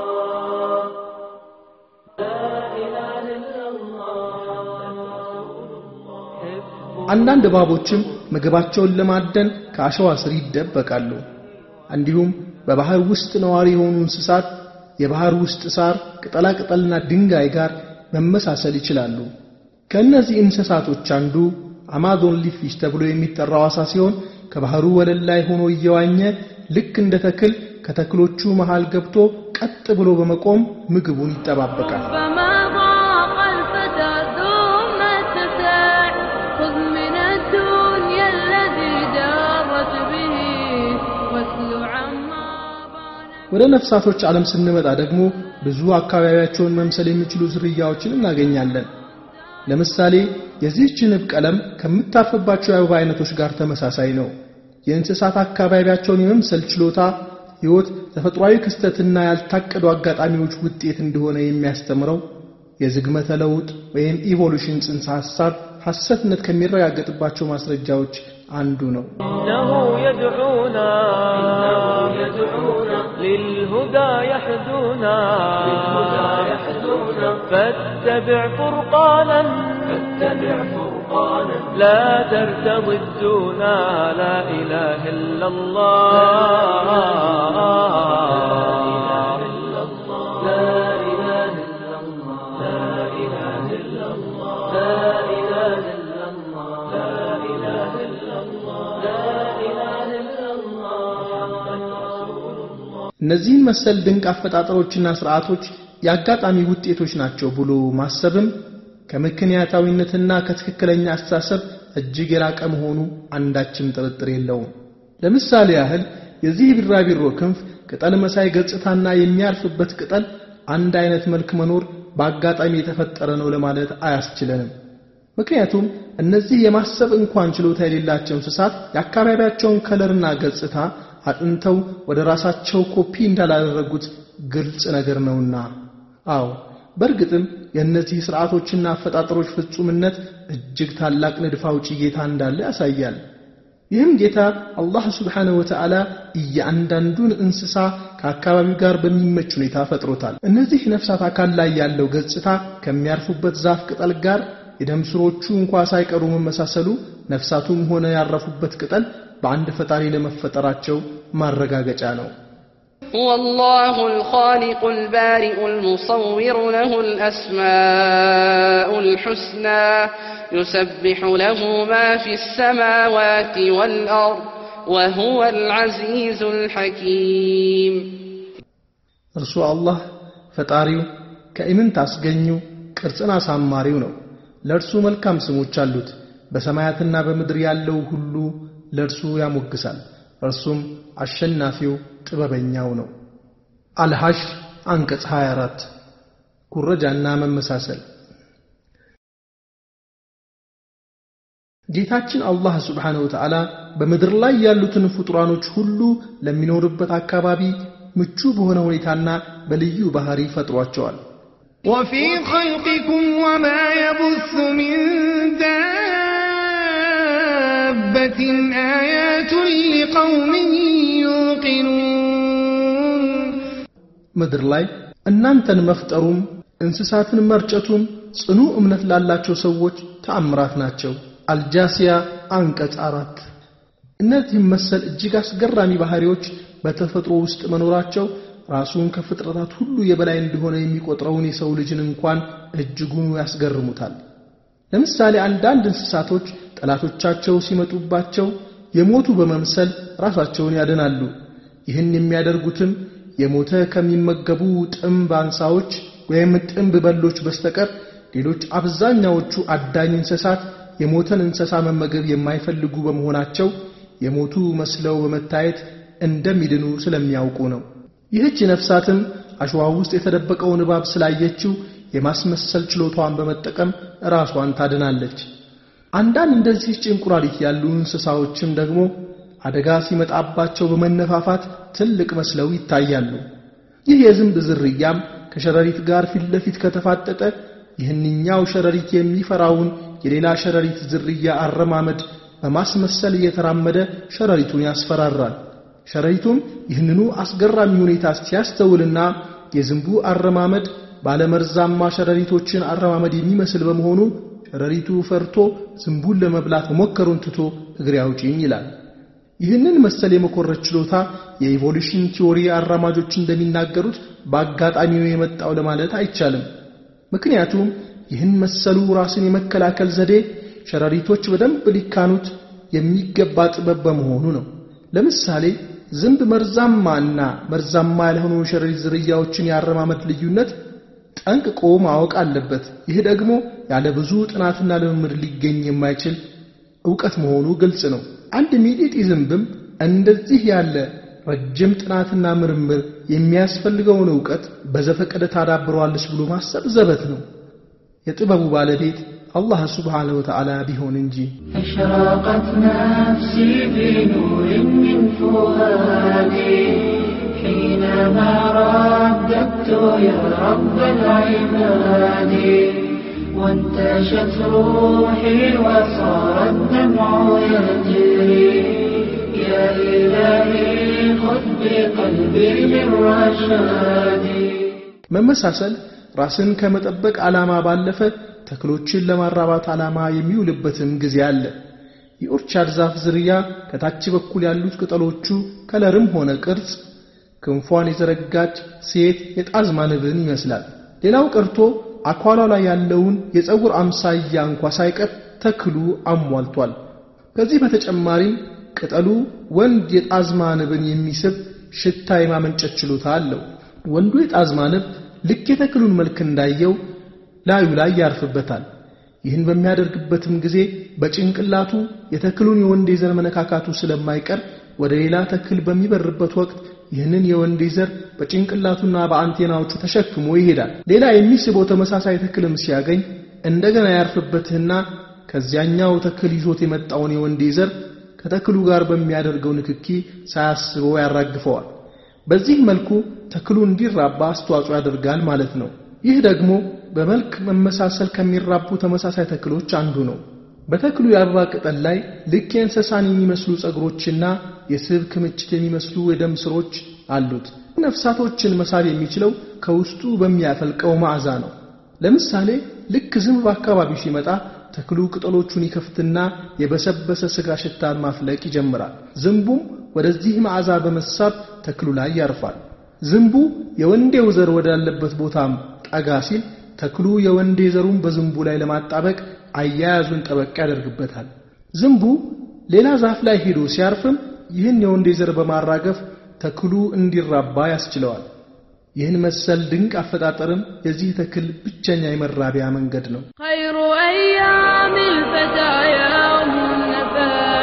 አንዳንድ እባቦችም ምግባቸውን ለማደን ከአሸዋ ስር ይደበቃሉ እንዲሁም በባህር ውስጥ ነዋሪ የሆኑ እንስሳት የባህር ውስጥ ሳር ቅጠላ ቅጠልና ድንጋይ ጋር መመሳሰል ይችላሉ ከነዚህ እንስሳቶች አንዱ አማዞን ሊፊሽ ተብሎ የሚጠራው አሳ ሲሆን ከባህሩ ወለል ላይ ሆኖ እየዋኘ ልክ እንደ ተክል ከተክሎቹ መሃል ገብቶ ቀጥ ብሎ በመቆም ምግቡን ይጠባበቃል فما ضاق الفتى ثم اتسع خذ من ወደ ነፍሳቶች ዓለም ስንመጣ ደግሞ ብዙ አካባቢያቸውን መምሰል የሚችሉ ዝርያዎችን እናገኛለን። ለምሳሌ የዚህች ንብ ቀለም ከምታርፍባቸው የአበባ አይነቶች ጋር ተመሳሳይ ነው። የእንስሳት አካባቢያቸውን የመምሰል ችሎታ ሕይወት ተፈጥሯዊ ክስተትና ያልታቀዱ አጋጣሚዎች ውጤት እንደሆነ የሚያስተምረው የዝግመተ ለውጥ ወይም ኢቮሉሽን ጽንሰ ሐሳብ ሐሰትነት ከሚረጋገጥባቸው ማስረጃዎች አንዱ ነው። إنه يدعونا للهدى يحدونا فاتبع فرقانا لا ترتضي الدنا لا إله إلا الله እነዚህን መሰል ድንቅ አፈጣጠሮችና ሥርዓቶች ያጋጣሚ ውጤቶች ናቸው ብሎ ማሰብም ከምክንያታዊነትና ከትክክለኛ አስተሳሰብ እጅግ የራቀ መሆኑ አንዳችም ጥርጥር የለውም። ለምሳሌ ያህል የዚህ ቢራቢሮ ክንፍ ቅጠል መሳይ ገጽታና የሚያርፍበት ቅጠል አንድ አይነት መልክ መኖር በአጋጣሚ የተፈጠረ ነው ለማለት አያስችለንም። ምክንያቱም እነዚህ የማሰብ እንኳን ችሎታ የሌላቸው እንስሳት የአካባቢያቸውን ከለርና ገጽታ አጥንተው ወደ ራሳቸው ኮፒ እንዳላደረጉት ግልጽ ነገር ነውና። አዎ በእርግጥም የእነዚህ ሥርዓቶችና አፈጣጠሮች ፍጹምነት እጅግ ታላቅ ንድፍ አውጪ ጌታ እንዳለ ያሳያል። ይህም ጌታ አላህ Subhanahu Wa Ta'ala እያንዳንዱን እንስሳ ከአካባቢው ጋር በሚመች ሁኔታ ፈጥሮታል። እነዚህ ነፍሳት አካል ላይ ያለው ገጽታ ከሚያርፉበት ዛፍ ቅጠል ጋር የደም ስሮቹ እንኳን ሳይቀሩ መመሳሰሉ ነፍሳቱም ሆነ ያረፉበት ቅጠል በአንድ ፈጣሪ ለመፈጠራቸው ማረጋገጫ ነው። هو الله الخالق البارئ المصور له الأسماء الحسنى يسبح له ما في السماوات والأرض وهو العزيز الحكيم እርሱ አላህ ፈጣሪው ከኢምን ታስገኙ ቅርጽና ሳማሪው ነው። ለእርሱ መልካም ስሞች አሉት። በሰማያትና በምድር ያለው ሁሉ ለእርሱ ያሞግሳል። እርሱም አሸናፊው ጥበበኛው ነው። አልሐሽር አንቀጽ ሃያ አራት ኩረጃና መመሳሰል። ጌታችን አላህ Subhanahu Wa Ta'ala በምድር ላይ ያሉትን ፍጡራኖች ሁሉ ለሚኖርበት አካባቢ ምቹ በሆነ ሁኔታና በልዩ ባህሪ ፈጥሯቸዋል። وفي خلقكم وما يبث من دابة آيات لقوم يوقنون ምድር ላይ እናንተን መፍጠሩም እንስሳትን መርጨቱም ጽኑ እምነት ላላቸው ሰዎች ተአምራት ናቸው። አልጃሲያ አንቀጽ አራት። እነዚህ መሰል እጅግ አስገራሚ ባህሪዎች በተፈጥሮ ውስጥ መኖራቸው ራሱን ከፍጥረታት ሁሉ የበላይ እንደሆነ የሚቆጥረውን የሰው ልጅን እንኳን እጅጉን ያስገርሙታል። ለምሳሌ አንዳንድ እንስሳቶች ጠላቶቻቸው ሲመጡባቸው የሞቱ በመምሰል ራሳቸውን ያድናሉ። ይህን የሚያደርጉትም የሞተ ከሚመገቡ ጥምብ አንሳዎች ወይም ጥምብ በሎች በስተቀር ሌሎች አብዛኛዎቹ አዳኝ እንስሳት የሞተን እንስሳ መመገብ የማይፈልጉ በመሆናቸው የሞቱ መስለው በመታየት እንደሚድኑ ስለሚያውቁ ነው። ይህች ነፍሳትም አሸዋ ውስጥ የተደበቀውን እባብ ስላየችው የማስመሰል ችሎታዋን በመጠቀም ራሷን ታድናለች። አንዳንድ እንደዚህ ጭንቁራሪት ያሉ እንስሳዎችም ደግሞ አደጋ ሲመጣባቸው በመነፋፋት ትልቅ መስለው ይታያሉ። ይህ የዝንብ ዝርያም ከሸረሪት ጋር ፊት ለፊት ከተፋጠጠ ይህንኛው ሸረሪት የሚፈራውን የሌላ ሸረሪት ዝርያ አረማመድ በማስመሰል እየተራመደ ሸረሪቱን ያስፈራራል። ሸረሪቱም ይህንኑ አስገራሚ ሁኔታ ሲያስተውልና የዝንቡ አረማመድ ባለመርዛማ ሸረሪቶችን አረማመድ የሚመስል በመሆኑ ሸረሪቱ ፈርቶ ዝንቡን ለመብላት መሞከሩን ትቶ እግሬ አውጪኝ ይላል። ይህንን መሰል የመኮረጅ ችሎታ የኢቮሉሽን ቲዮሪ አራማጆች እንደሚናገሩት በአጋጣሚ ነው የመጣው ለማለት አይቻልም። ምክንያቱም ይህን መሰሉ ራስን የመከላከል ዘዴ ሸረሪቶች በደንብ ሊካኑት የሚገባ ጥበብ በመሆኑ ነው። ለምሳሌ ዝንብ መርዛማና መርዛማ ያልሆኑ ሸረሪት ዝርያዎችን ያረማመድ ልዩነት ጠንቅቆ ማወቅ አለበት። ይህ ደግሞ ያለ ብዙ ጥናትና ልምምድ ሊገኝ የማይችል ዕውቀት መሆኑ ግልጽ ነው። አንድ ሚጢጢ ዝንብም እንደዚህ ያለ ረጅም ጥናትና ምርምር የሚያስፈልገውን ዕውቀት በዘፈቀደ ታዳብረዋለች ብሎ ማሰብ ዘበት ነው። የጥበቡ ባለቤት አላህ Subhanahu Wa Ta'ala ቢሆን እንጂ أشرقت نفسي بنور من فؤادي حينما رددت يا رب العباد وانتشت روحي وصار الدمع يجري يا إلهي خذ بقلبي للرشاد መመሳሰል ራስን ከመጠበቅ ዓላማ ባለፈ ተክሎችን ለማራባት ዓላማ የሚውልበትም ጊዜ አለ። የኦርቻርድ ዛፍ ዝርያ ከታች በኩል ያሉት ቅጠሎቹ ከለርም ሆነ ቅርጽ ክንፏን የዘረጋች ሴት የጣዝማ ንብን ይመስላል። ሌላው ቀርቶ አኳሏ ላይ ያለውን የፀጉር አምሳያ እንኳን ሳይቀር ተክሉ አሟልቷል። ከዚህ በተጨማሪ ቅጠሉ ወንድ የጣዝማ ንብን የሚስብ ሽታ የማመንጨት ችሎታ አለው። ወንዱ የጣዝማ ንብ ልክ የተክሉን መልክ እንዳየው ላዩ ላይ ያርፍበታል። ይህን በሚያደርግበትም ጊዜ በጭንቅላቱ የተክሉን የወንድ ዘር መነካካቱ ስለማይቀር ወደ ሌላ ተክል በሚበርበት ወቅት ይህንን የወንድ ዘር በጭንቅላቱና በአንቴናዎቹ ተሸክሞ ይሄዳል። ሌላ የሚስበው ተመሳሳይ ተክልም ሲያገኝ እንደገና ያርፍበትና ከዚያኛው ተክል ይዞት የመጣውን የወንድ ዘር ከተክሉ ጋር በሚያደርገው ንክኪ ሳያስበው ያራግፈዋል። በዚህ መልኩ ተክሉ እንዲራባ አስተዋጽኦ ያደርጋል ማለት ነው። ይህ ደግሞ በመልክ መመሳሰል ከሚራቡ ተመሳሳይ ተክሎች አንዱ ነው። በተክሉ የአበባ ቅጠል ላይ ልክ የእንስሳን የሚመስሉ ጸጉሮችና የስብ ክምችት የሚመስሉ የደም ስሮች አሉት። ነፍሳቶችን መሳብ የሚችለው ከውስጡ በሚያፈልቀው መዓዛ ነው። ለምሳሌ ልክ ዝንብ በአካባቢው ሲመጣ ተክሉ ቅጠሎቹን ይከፍትና የበሰበሰ ስጋ ሽታን ማፍለቅ ይጀምራል። ዝንቡም ወደዚህ መዓዛ በመሳብ ተክሉ ላይ ያርፋል። ዝንቡ የወንዴው ዘር ወዳለበት ቦታም ጠጋ ሲል ተክሉ የወንዴ ዘሩን በዝንቡ ላይ ለማጣበቅ አያያዙን ጠበቅ ያደርግበታል። ዝንቡ ሌላ ዛፍ ላይ ሄዶ ሲያርፍም ይህን የወንዴ ዘር በማራገፍ ተክሉ እንዲራባ ያስችለዋል። ይህን መሰል ድንቅ አፈጣጠርም የዚህ ተክል ብቸኛ የመራቢያ መንገድ ነው። خير أيام الفتى يوم النفاع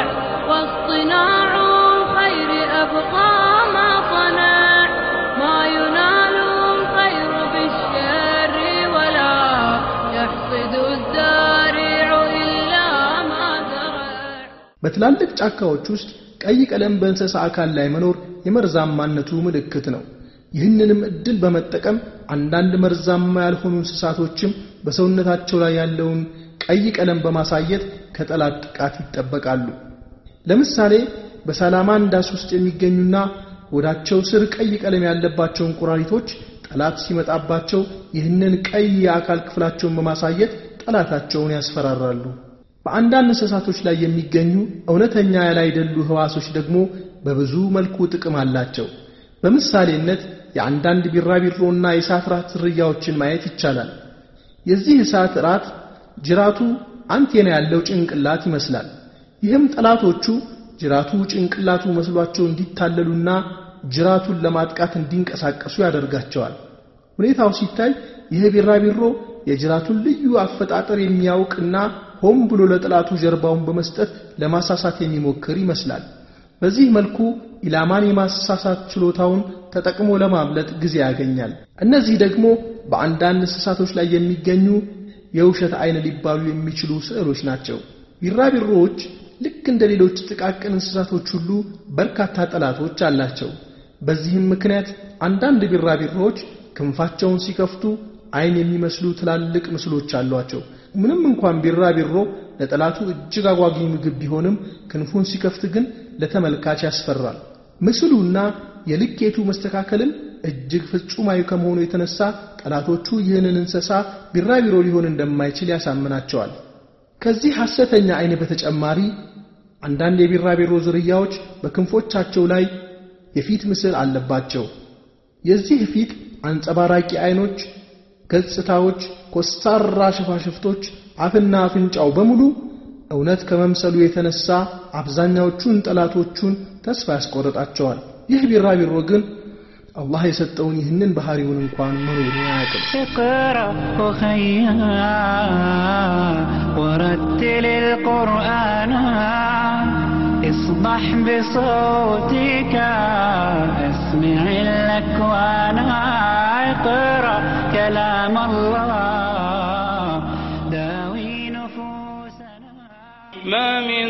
واصطناع الخير أبقى ما صنع ما ينال الخير بالشر ولا يحصد الزارع إلا ما زرع በትላልቅ ጫካዎች ውስጥ ቀይ ቀለም በእንስሳ አካል ላይ መኖር የመርዛማነቱ ምልክት ነው። ይህንንም እድል በመጠቀም አንዳንድ መርዛማ ያልሆኑ እንስሳቶችም በሰውነታቸው ላይ ያለውን ቀይ ቀለም በማሳየት ከጠላት ጥቃት ይጠበቃሉ። ለምሳሌ በሳላማንዳስ ውስጥ የሚገኙና ወዳቸው ስር ቀይ ቀለም ያለባቸው እንቁራሪቶች ጠላት ሲመጣባቸው ይህንን ቀይ የአካል ክፍላቸውን በማሳየት ጠላታቸውን ያስፈራራሉ። በአንዳንድ እንስሳቶች ላይ የሚገኙ እውነተኛ ያላይደሉ ህዋሶች ደግሞ በብዙ መልኩ ጥቅም አላቸው። በምሳሌነት የአንዳንድ ቢራቢሮና የእሳት ራት ዝርያዎችን ማየት ይቻላል። የዚህ እሳት ራት ጅራቱ አንቴና ያለው ጭንቅላት ይመስላል። ይህም ጠላቶቹ ጅራቱ ጭንቅላቱ መስሏቸው እንዲታለሉና ጅራቱን ለማጥቃት እንዲንቀሳቀሱ ያደርጋቸዋል። ሁኔታው ሲታይ ይህ ቢራቢሮ የጅራቱን ልዩ አፈጣጠር የሚያውቅና ሆም ብሎ ለጠላቱ ጀርባውን በመስጠት ለማሳሳት የሚሞክር ይመስላል። በዚህ መልኩ ኢላማን የማሳሳት ችሎታውን ተጠቅሞ ለማምለጥ ጊዜ ያገኛል። እነዚህ ደግሞ በአንዳንድ እንስሳቶች ላይ የሚገኙ የውሸት አይን ሊባሉ የሚችሉ ስዕሎች ናቸው። ቢራቢሮዎች ልክ እንደ ሌሎች ጥቃቅን እንስሳቶች ሁሉ በርካታ ጠላቶች አላቸው። በዚህም ምክንያት አንዳንድ ቢራቢሮዎች ክንፋቸውን ሲከፍቱ አይን የሚመስሉ ትላልቅ ምስሎች አሏቸው። ምንም እንኳን ቢራቢሮ ለጠላቱ እጅግ አጓጊ ምግብ ቢሆንም ክንፉን ሲከፍት ግን ለተመልካች ያስፈራል። ምስሉና የልኬቱ መስተካከልን እጅግ ፍጹማዊ ከመሆኑ የተነሳ ጠላቶቹ ይህንን እንስሳ ቢራቢሮ ሊሆን እንደማይችል ያሳምናቸዋል። ከዚህ ሐሰተኛ አይን በተጨማሪ አንዳንድ የቢራቢሮ ዝርያዎች በክንፎቻቸው ላይ የፊት ምስል አለባቸው። የዚህ ፊት አንጸባራቂ አይኖች፣ ገጽታዎች፣ ኮስታራ ሽፋሽፍቶች፣ አፍና አፍንጫው በሙሉ እውነት ከመምሰሉ የተነሳ አብዛኛዎቹን ጠላቶቹን ተስፋ ያስቆርጣቸዋል። ይህ ቢራቢሮ ግን አላህ የሰጠውን ይህንን ባህሪውን እንኳን መኖሩን አያውቅም። اقرأ أخيا ورتل القرآن اصبح بصوتك اسمع الأكوان اقرأ كلام الله داوي نفوسنا. ما من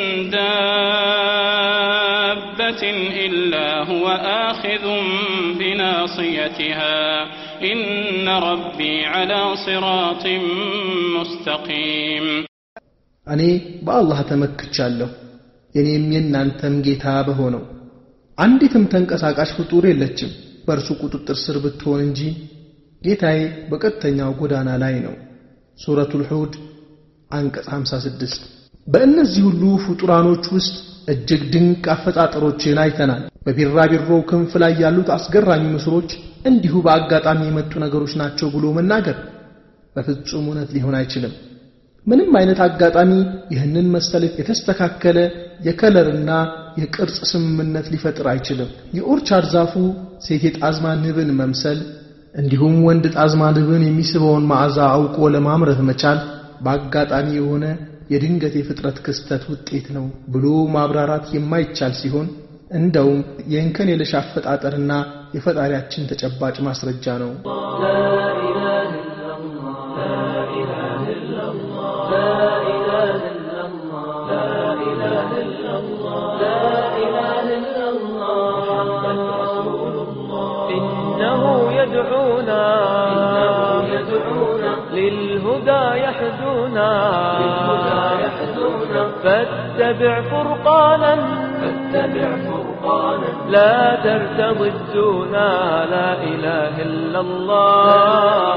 دابة إلا هو آخذ بناصيتها إن ربي على صراط مستقيم. أني بالله تمكتشالله የኔም የናንተም ጌታ በሆነው አንዲትም ተንቀሳቃሽ ፍጡር የለችም በእርሱ ቁጥጥር ስር ብትሆን እንጂ ጌታዬ በቀጥተኛው ጎዳና ላይ ነው። ሱረቱል ሁድ አንቀጽ ሃምሳ ስድስት። በእነዚህ ሁሉ ፍጡራኖች ውስጥ እጅግ ድንቅ አፈጣጠሮችን አይተናል። በቢራቢሮ ክንፍ ላይ ያሉት አስገራሚ ምስሎች እንዲሁ በአጋጣሚ የመጡ ነገሮች ናቸው ብሎ መናገር በፍጹም እውነት ሊሆን አይችልም። ምንም አይነት አጋጣሚ ይህንን መሰለ የተስተካከለ የከለርና የቅርጽ ስምምነት ሊፈጥር አይችልም። የኦርቻርድ ዛፉ ሴት የጣዝማ ንብን መምሰል እንዲሁም ወንድ ጣዝማ ንብን የሚስበውን መዓዛ አውቆ ለማምረት መቻል በአጋጣሚ የሆነ የድንገት የፍጥረት ክስተት ውጤት ነው ብሎ ማብራራት የማይቻል ሲሆን እንደውም የእንከን የለሽ አፈጣጠርና የፈጣሪያችን ተጨባጭ ማስረጃ ነው። يدعونا للهدى يحدونا فاتبع فرقانا لا ترتضي الدونا لا إله إلا الله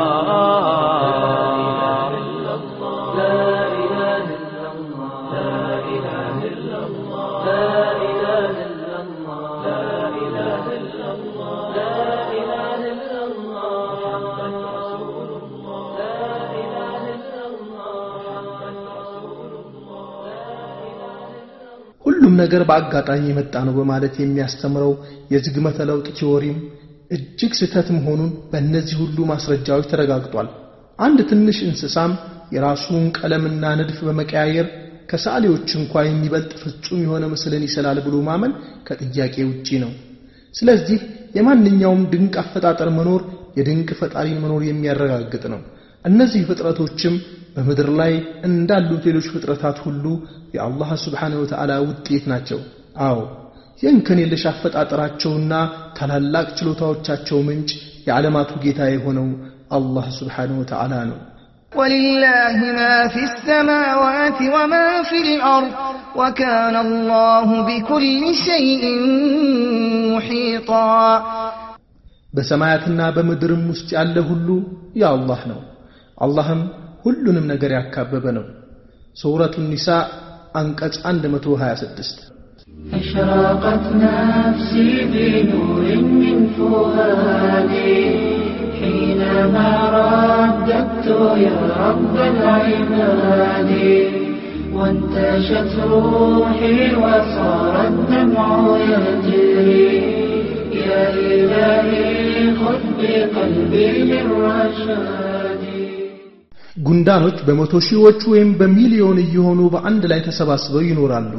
ሁሉም ነገር በአጋጣሚ የመጣ ነው በማለት የሚያስተምረው የዝግመተ ለውጥ ቲዮሪም እጅግ ስህተት መሆኑን በእነዚህ ሁሉ ማስረጃዎች ተረጋግጧል። አንድ ትንሽ እንስሳም የራሱን ቀለምና ንድፍ በመቀያየር ከሳሌዎች እንኳን የሚበልጥ ፍጹም የሆነ ምስልን ይሰላል ብሎ ማመን ከጥያቄ ውጪ ነው። ስለዚህ የማንኛውም ድንቅ አፈጣጠር መኖር የድንቅ ፈጣሪን መኖር የሚያረጋግጥ ነው። እነዚህ ፍጥረቶችም በመድር ላይ እንዳሉት ሌሎች ፍጥረታት ሁሉ የአላህ Subhanahu Wa Ta'ala ውጤት ናቸው። አዎ የእንከን የለሽ አፈጣጠራቸውና ታላላቅ ችሎታዎቻቸው ምንጭ የዓለማቱ ጌታ የሆነው አላህ Subhanahu Wa Ta'ala ነው። ولله ما في السماوات وما في الأرض وكان الله بكل شيء محيطا. በሰማያትና በምድርም ውስጥ ያለ ሁሉ የአላህ ነው። አላህም ሁሉንም ነገር ያካበበ ነው። ሱረቱ ኒሳ አንቀጽ መቶ ሃያ ስድስት أشرقت نفسي بنور من فؤادي حينما رددت يا رب العباد وانتشت روحي وصار الدمع يجري يا إلهي خذ بقلبي للرشاد. ጉንዳኖች በመቶ ሺዎች ወይም በሚሊዮን እየሆኑ በአንድ ላይ ተሰባስበው ይኖራሉ።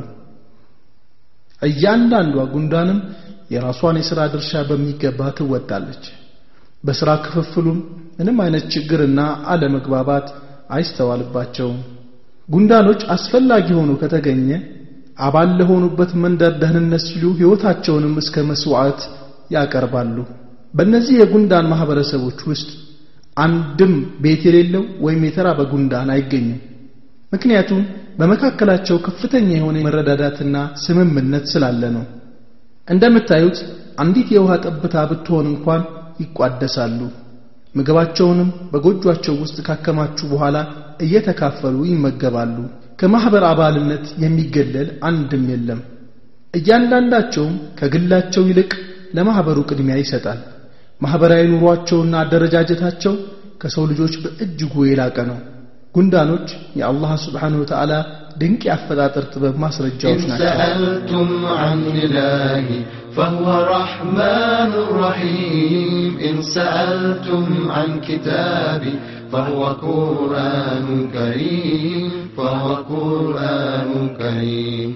እያንዳንዷ ጉንዳንም የራሷን የሥራ ድርሻ በሚገባ ትወጣለች። በሥራ ክፍፍሉም ምንም አይነት ችግርና አለመግባባት አይስተዋልባቸውም። ጉንዳኖች አስፈላጊ ሆኖ ከተገኘ አባል ለሆኑበት መንደር ደህንነት ሲሉ ሕይወታቸውንም እስከ መስዋዕት ያቀርባሉ። በእነዚህ የጉንዳን ማህበረሰቦች ውስጥ አንድም ቤት የሌለው ወይም የተራበ ጉንዳን አይገኝም። ምክንያቱም በመካከላቸው ከፍተኛ የሆነ መረዳዳትና ስምምነት ስላለ ነው። እንደምታዩት አንዲት የውሃ ጠብታ ብትሆን እንኳን ይቋደሳሉ። ምግባቸውንም በጎጇቸው ውስጥ ካከማቹ በኋላ እየተካፈሉ ይመገባሉ። ከማህበር አባልነት የሚገለል አንድም የለም። እያንዳንዳቸውም ከግላቸው ይልቅ ለማህበሩ ቅድሚያ ይሰጣል። ማህበራዊ ኑሯቸውና አደረጃጀታቸው ከሰው ልጆች በእጅጉ የላቀ ነው። ጉንዳኖች የአላህ Subhanahu Wa Ta'ala ድንቅ ያፈጣጠር ጥበብ ማስረጃዎች ናቸው። سألتم عن إله فهو رحمن رحيم إن سألتم عن كتابي فهو قرآن كريم فهو قرآن كريم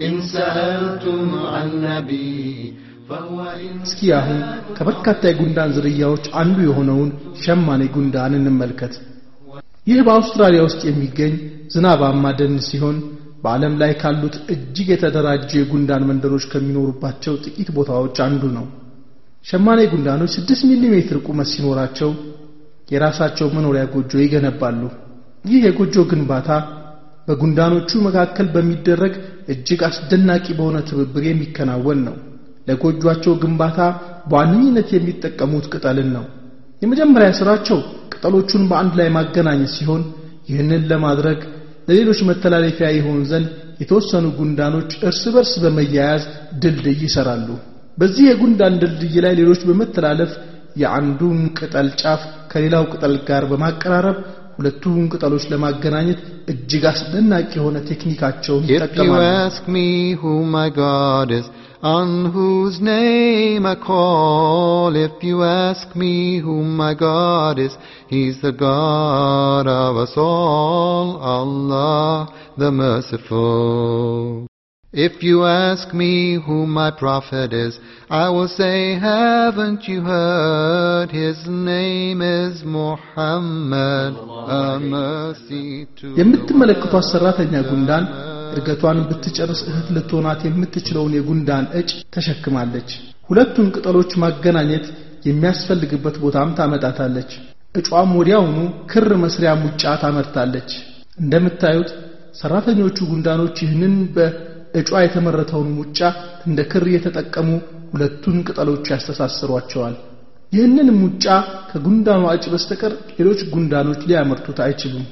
إن سألتم عن نبي فهو እስኪ አሁን ከበርካታ የጉንዳን ዝርያዎች አንዱ የሆነውን ሸማኔ ጉንዳን እንመልከት። ይህ በአውስትራሊያ ውስጥ የሚገኝ ዝናባማ ደን ሲሆን በዓለም ላይ ካሉት እጅግ የተደራጁ የጉንዳን መንደሮች ከሚኖሩባቸው ጥቂት ቦታዎች አንዱ ነው። ሸማኔ ጉንዳኖች ስድስት ሚሊ ሜትር ቁመት ሲኖራቸው የራሳቸው መኖሪያ ጎጆ ይገነባሉ። ይህ የጎጆ ግንባታ በጉንዳኖቹ መካከል በሚደረግ እጅግ አስደናቂ በሆነ ትብብር የሚከናወን ነው። ለጎጆአቸው ግንባታ በዋነኝነት የሚጠቀሙት ቅጠልን ነው። የመጀመሪያ ስራቸው ቅጠሎቹን በአንድ ላይ ማገናኘት ሲሆን ይህንን ለማድረግ ለሌሎች መተላለፊያ ይሆን ዘንድ የተወሰኑ ጉንዳኖች እርስ በርስ በመያያዝ ድልድይ ይሰራሉ። በዚህ የጉንዳን ድልድይ ላይ ሌሎች በመተላለፍ የአንዱን ቅጠል ጫፍ ከሌላው ቅጠል ጋር በማቀራረብ ሁለቱን ቅጠሎች ለማገናኘት እጅግ አስደናቂ የሆነ ቴክኒካቸውን ይጠቀማሉ። If you ask me who my God is, on whose name I call, if you ask me who my God is, He's the God of us all, Allah the Merciful. If you ask me who my prophet is, I will say, haven't you heard? His name is Muhammad, a mercy to የምትመለከቷት ሰራተኛ ጉንዳን እርገቷን ብትጨርስ እህት ልትሆናት የምትችለውን የጉንዳን እጭ ተሸክማለች። ሁለቱን ቅጠሎች ማገናኘት የሚያስፈልግበት ቦታም ታመጣታለች። እጯም ወዲያውኑ ክር መስሪያ ሙጫ ታመርታለች። እንደምታዩት ሰራተኞቹ ጉንዳኖች ይህንን በእጯ የተመረተውን ሙጫ እንደ ክር የተጠቀሙ ሁለቱን ቅጠሎች ያስተሳስሯቸዋል። ይህንን ሙጫ ከጉንዳኑ እጭ በስተቀር ሌሎች ጉንዳኖች ሊያመርቱት አይችሉም።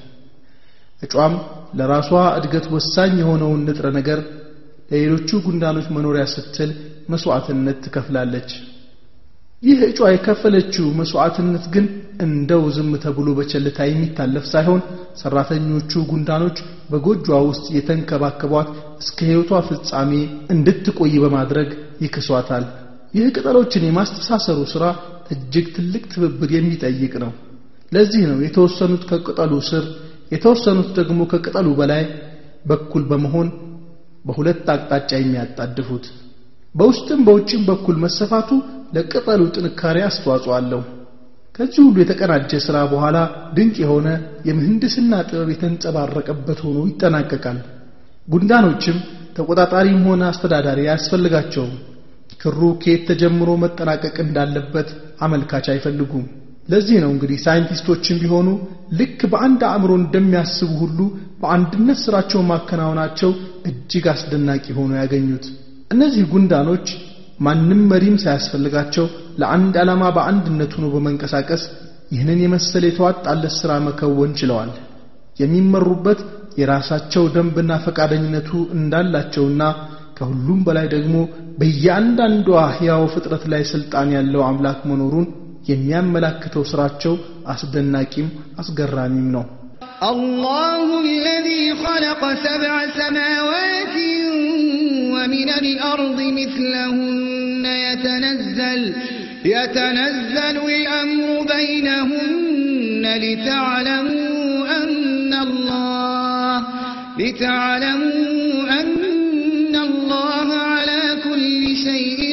እጯም ለራሷ እድገት ወሳኝ የሆነውን ንጥረ ነገር ለሌሎቹ ጉንዳኖች መኖሪያ ስትል መስዋዕትነት ትከፍላለች። ይህ እጯ የከፈለችው መስዋዕትነት ግን እንደው ዝም ተብሎ በቸልታ የሚታለፍ ሳይሆን ሰራተኞቹ ጉንዳኖች በጎጆዋ ውስጥ የተንከባከቧት እስከ ሕይወቷ ፍጻሜ እንድትቆይ በማድረግ ይክሷታል። ይህ ቅጠሎችን የማስተሳሰሩ ሥራ እጅግ ትልቅ ትብብር የሚጠይቅ ነው። ለዚህ ነው የተወሰኑት ከቅጠሉ ስር የተወሰኑት ደግሞ ከቅጠሉ በላይ በኩል በመሆን በሁለት አቅጣጫ የሚያጣድፉት። በውስጥም በውጭም በኩል መሰፋቱ ለቅጠሉ ጥንካሬ አስተዋጽኦ አለው። ከዚህ ሁሉ የተቀናጀ ሥራ በኋላ ድንቅ የሆነ የምህንድስና ጥበብ የተንጸባረቀበት ሆኖ ይጠናቀቃል። ጉንዳኖችም ተቆጣጣሪም ሆነ አስተዳዳሪ ያስፈልጋቸውም። ክሩ ከየት ተጀምሮ መጠናቀቅ እንዳለበት አመልካች አይፈልጉም። ለዚህ ነው እንግዲህ ሳይንቲስቶችም ቢሆኑ ልክ በአንድ አእምሮ እንደሚያስቡ ሁሉ በአንድነት ስራቸውን ማከናወናቸው እጅግ አስደናቂ ሆኖ ያገኙት። እነዚህ ጉንዳኖች ማንም መሪም ሳያስፈልጋቸው ለአንድ ዓላማ በአንድነት ሆነው በመንቀሳቀስ ይህንን የመሰለ የተዋጣለት ሥራ መከወን ችለዋል። የሚመሩበት የራሳቸው ደንብና ፈቃደኝነቱ እንዳላቸውና ከሁሉም በላይ ደግሞ በእያንዳንዷ ሕያው ፍጥረት ላይ ስልጣን ያለው አምላክ መኖሩን የሚያመላክተው ሥራቸው አስደናቂም አስገራሚም ነው። الله الذي خلق سبع سماوات ومن الأرض مثلهن يتنزل يتنزل الأمر بينهن لتعلموا أن الله لتعلموا أن الله على كل شيء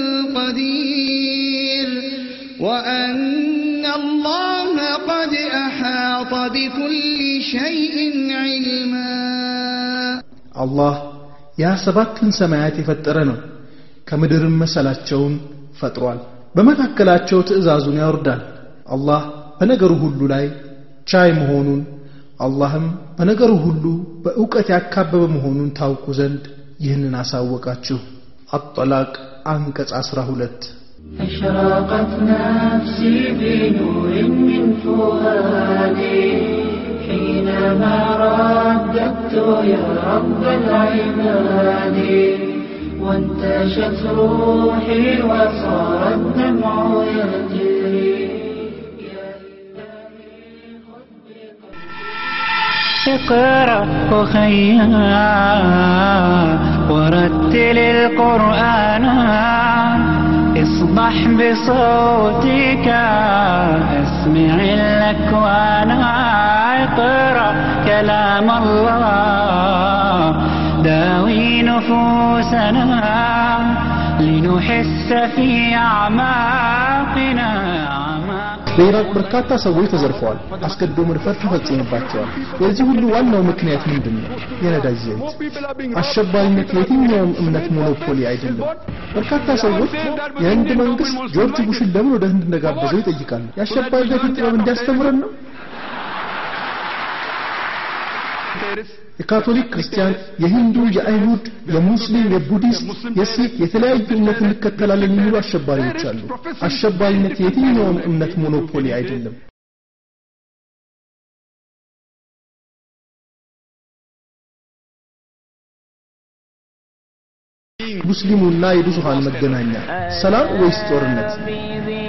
قدير وأن الله قد أحاط بكل شيء علما الله يا سبعة سماوات يفترنا كمدرم መሰላቸውን ፈጥሯል። በመካከላቸው ትእዛዙን ያወርዳል። አላህ በነገሩ ሁሉ ላይ ቻይ መሆኑን አላህም በነገሩ ሁሉ በእውቀት ያካበበ መሆኑን ታውቁ ዘንድ ይህንን አሳወቃችሁ። አጥላቅ አንቀጽ አስራ ሁለት أشرقت نفسي بنور من فؤادي حينما رددت يا رب العباد وانتشت روحي وصار الدمع يجري اقرأ أخيا ورتل القرآن اصبح بصوتك اسمع الأكوان اقرأ كلام الله داوي نفوسنا نفوسنا لنحس في أعماقنا በኢራቅ በርካታ ሰዎች ተዘርፈዋል አስገድዶ መድፈር ተፈጽሞባቸዋል የዚህ ሁሉ ዋናው ምክንያት ምንድነው የነዳጅ ዘይት አሸባሪነት የትኛውም እምነት ሞኖፖሊ አይደለም በርካታ ሰዎች የህንድ መንግስት ጆርጅ ቡሽን ለምን ወደ ህንድ እንደጋበዘው ይጠይቃሉ የአሸባሪነት ጥበብ እንዲያስተምረን ነው የካቶሊክ ክርስቲያን የሂንዱ የአይሁድ የሙስሊም የቡዲስት የሲክ የተለያዩ እምነት እንከተላለን የሚሉ አሸባሪዎች አሉ አሸባሪነት የትኛውም እምነት ሞኖፖሊ አይደለም ሙስሊሙና የብዙሃን መገናኛ ሰላም ወይስ ጦርነት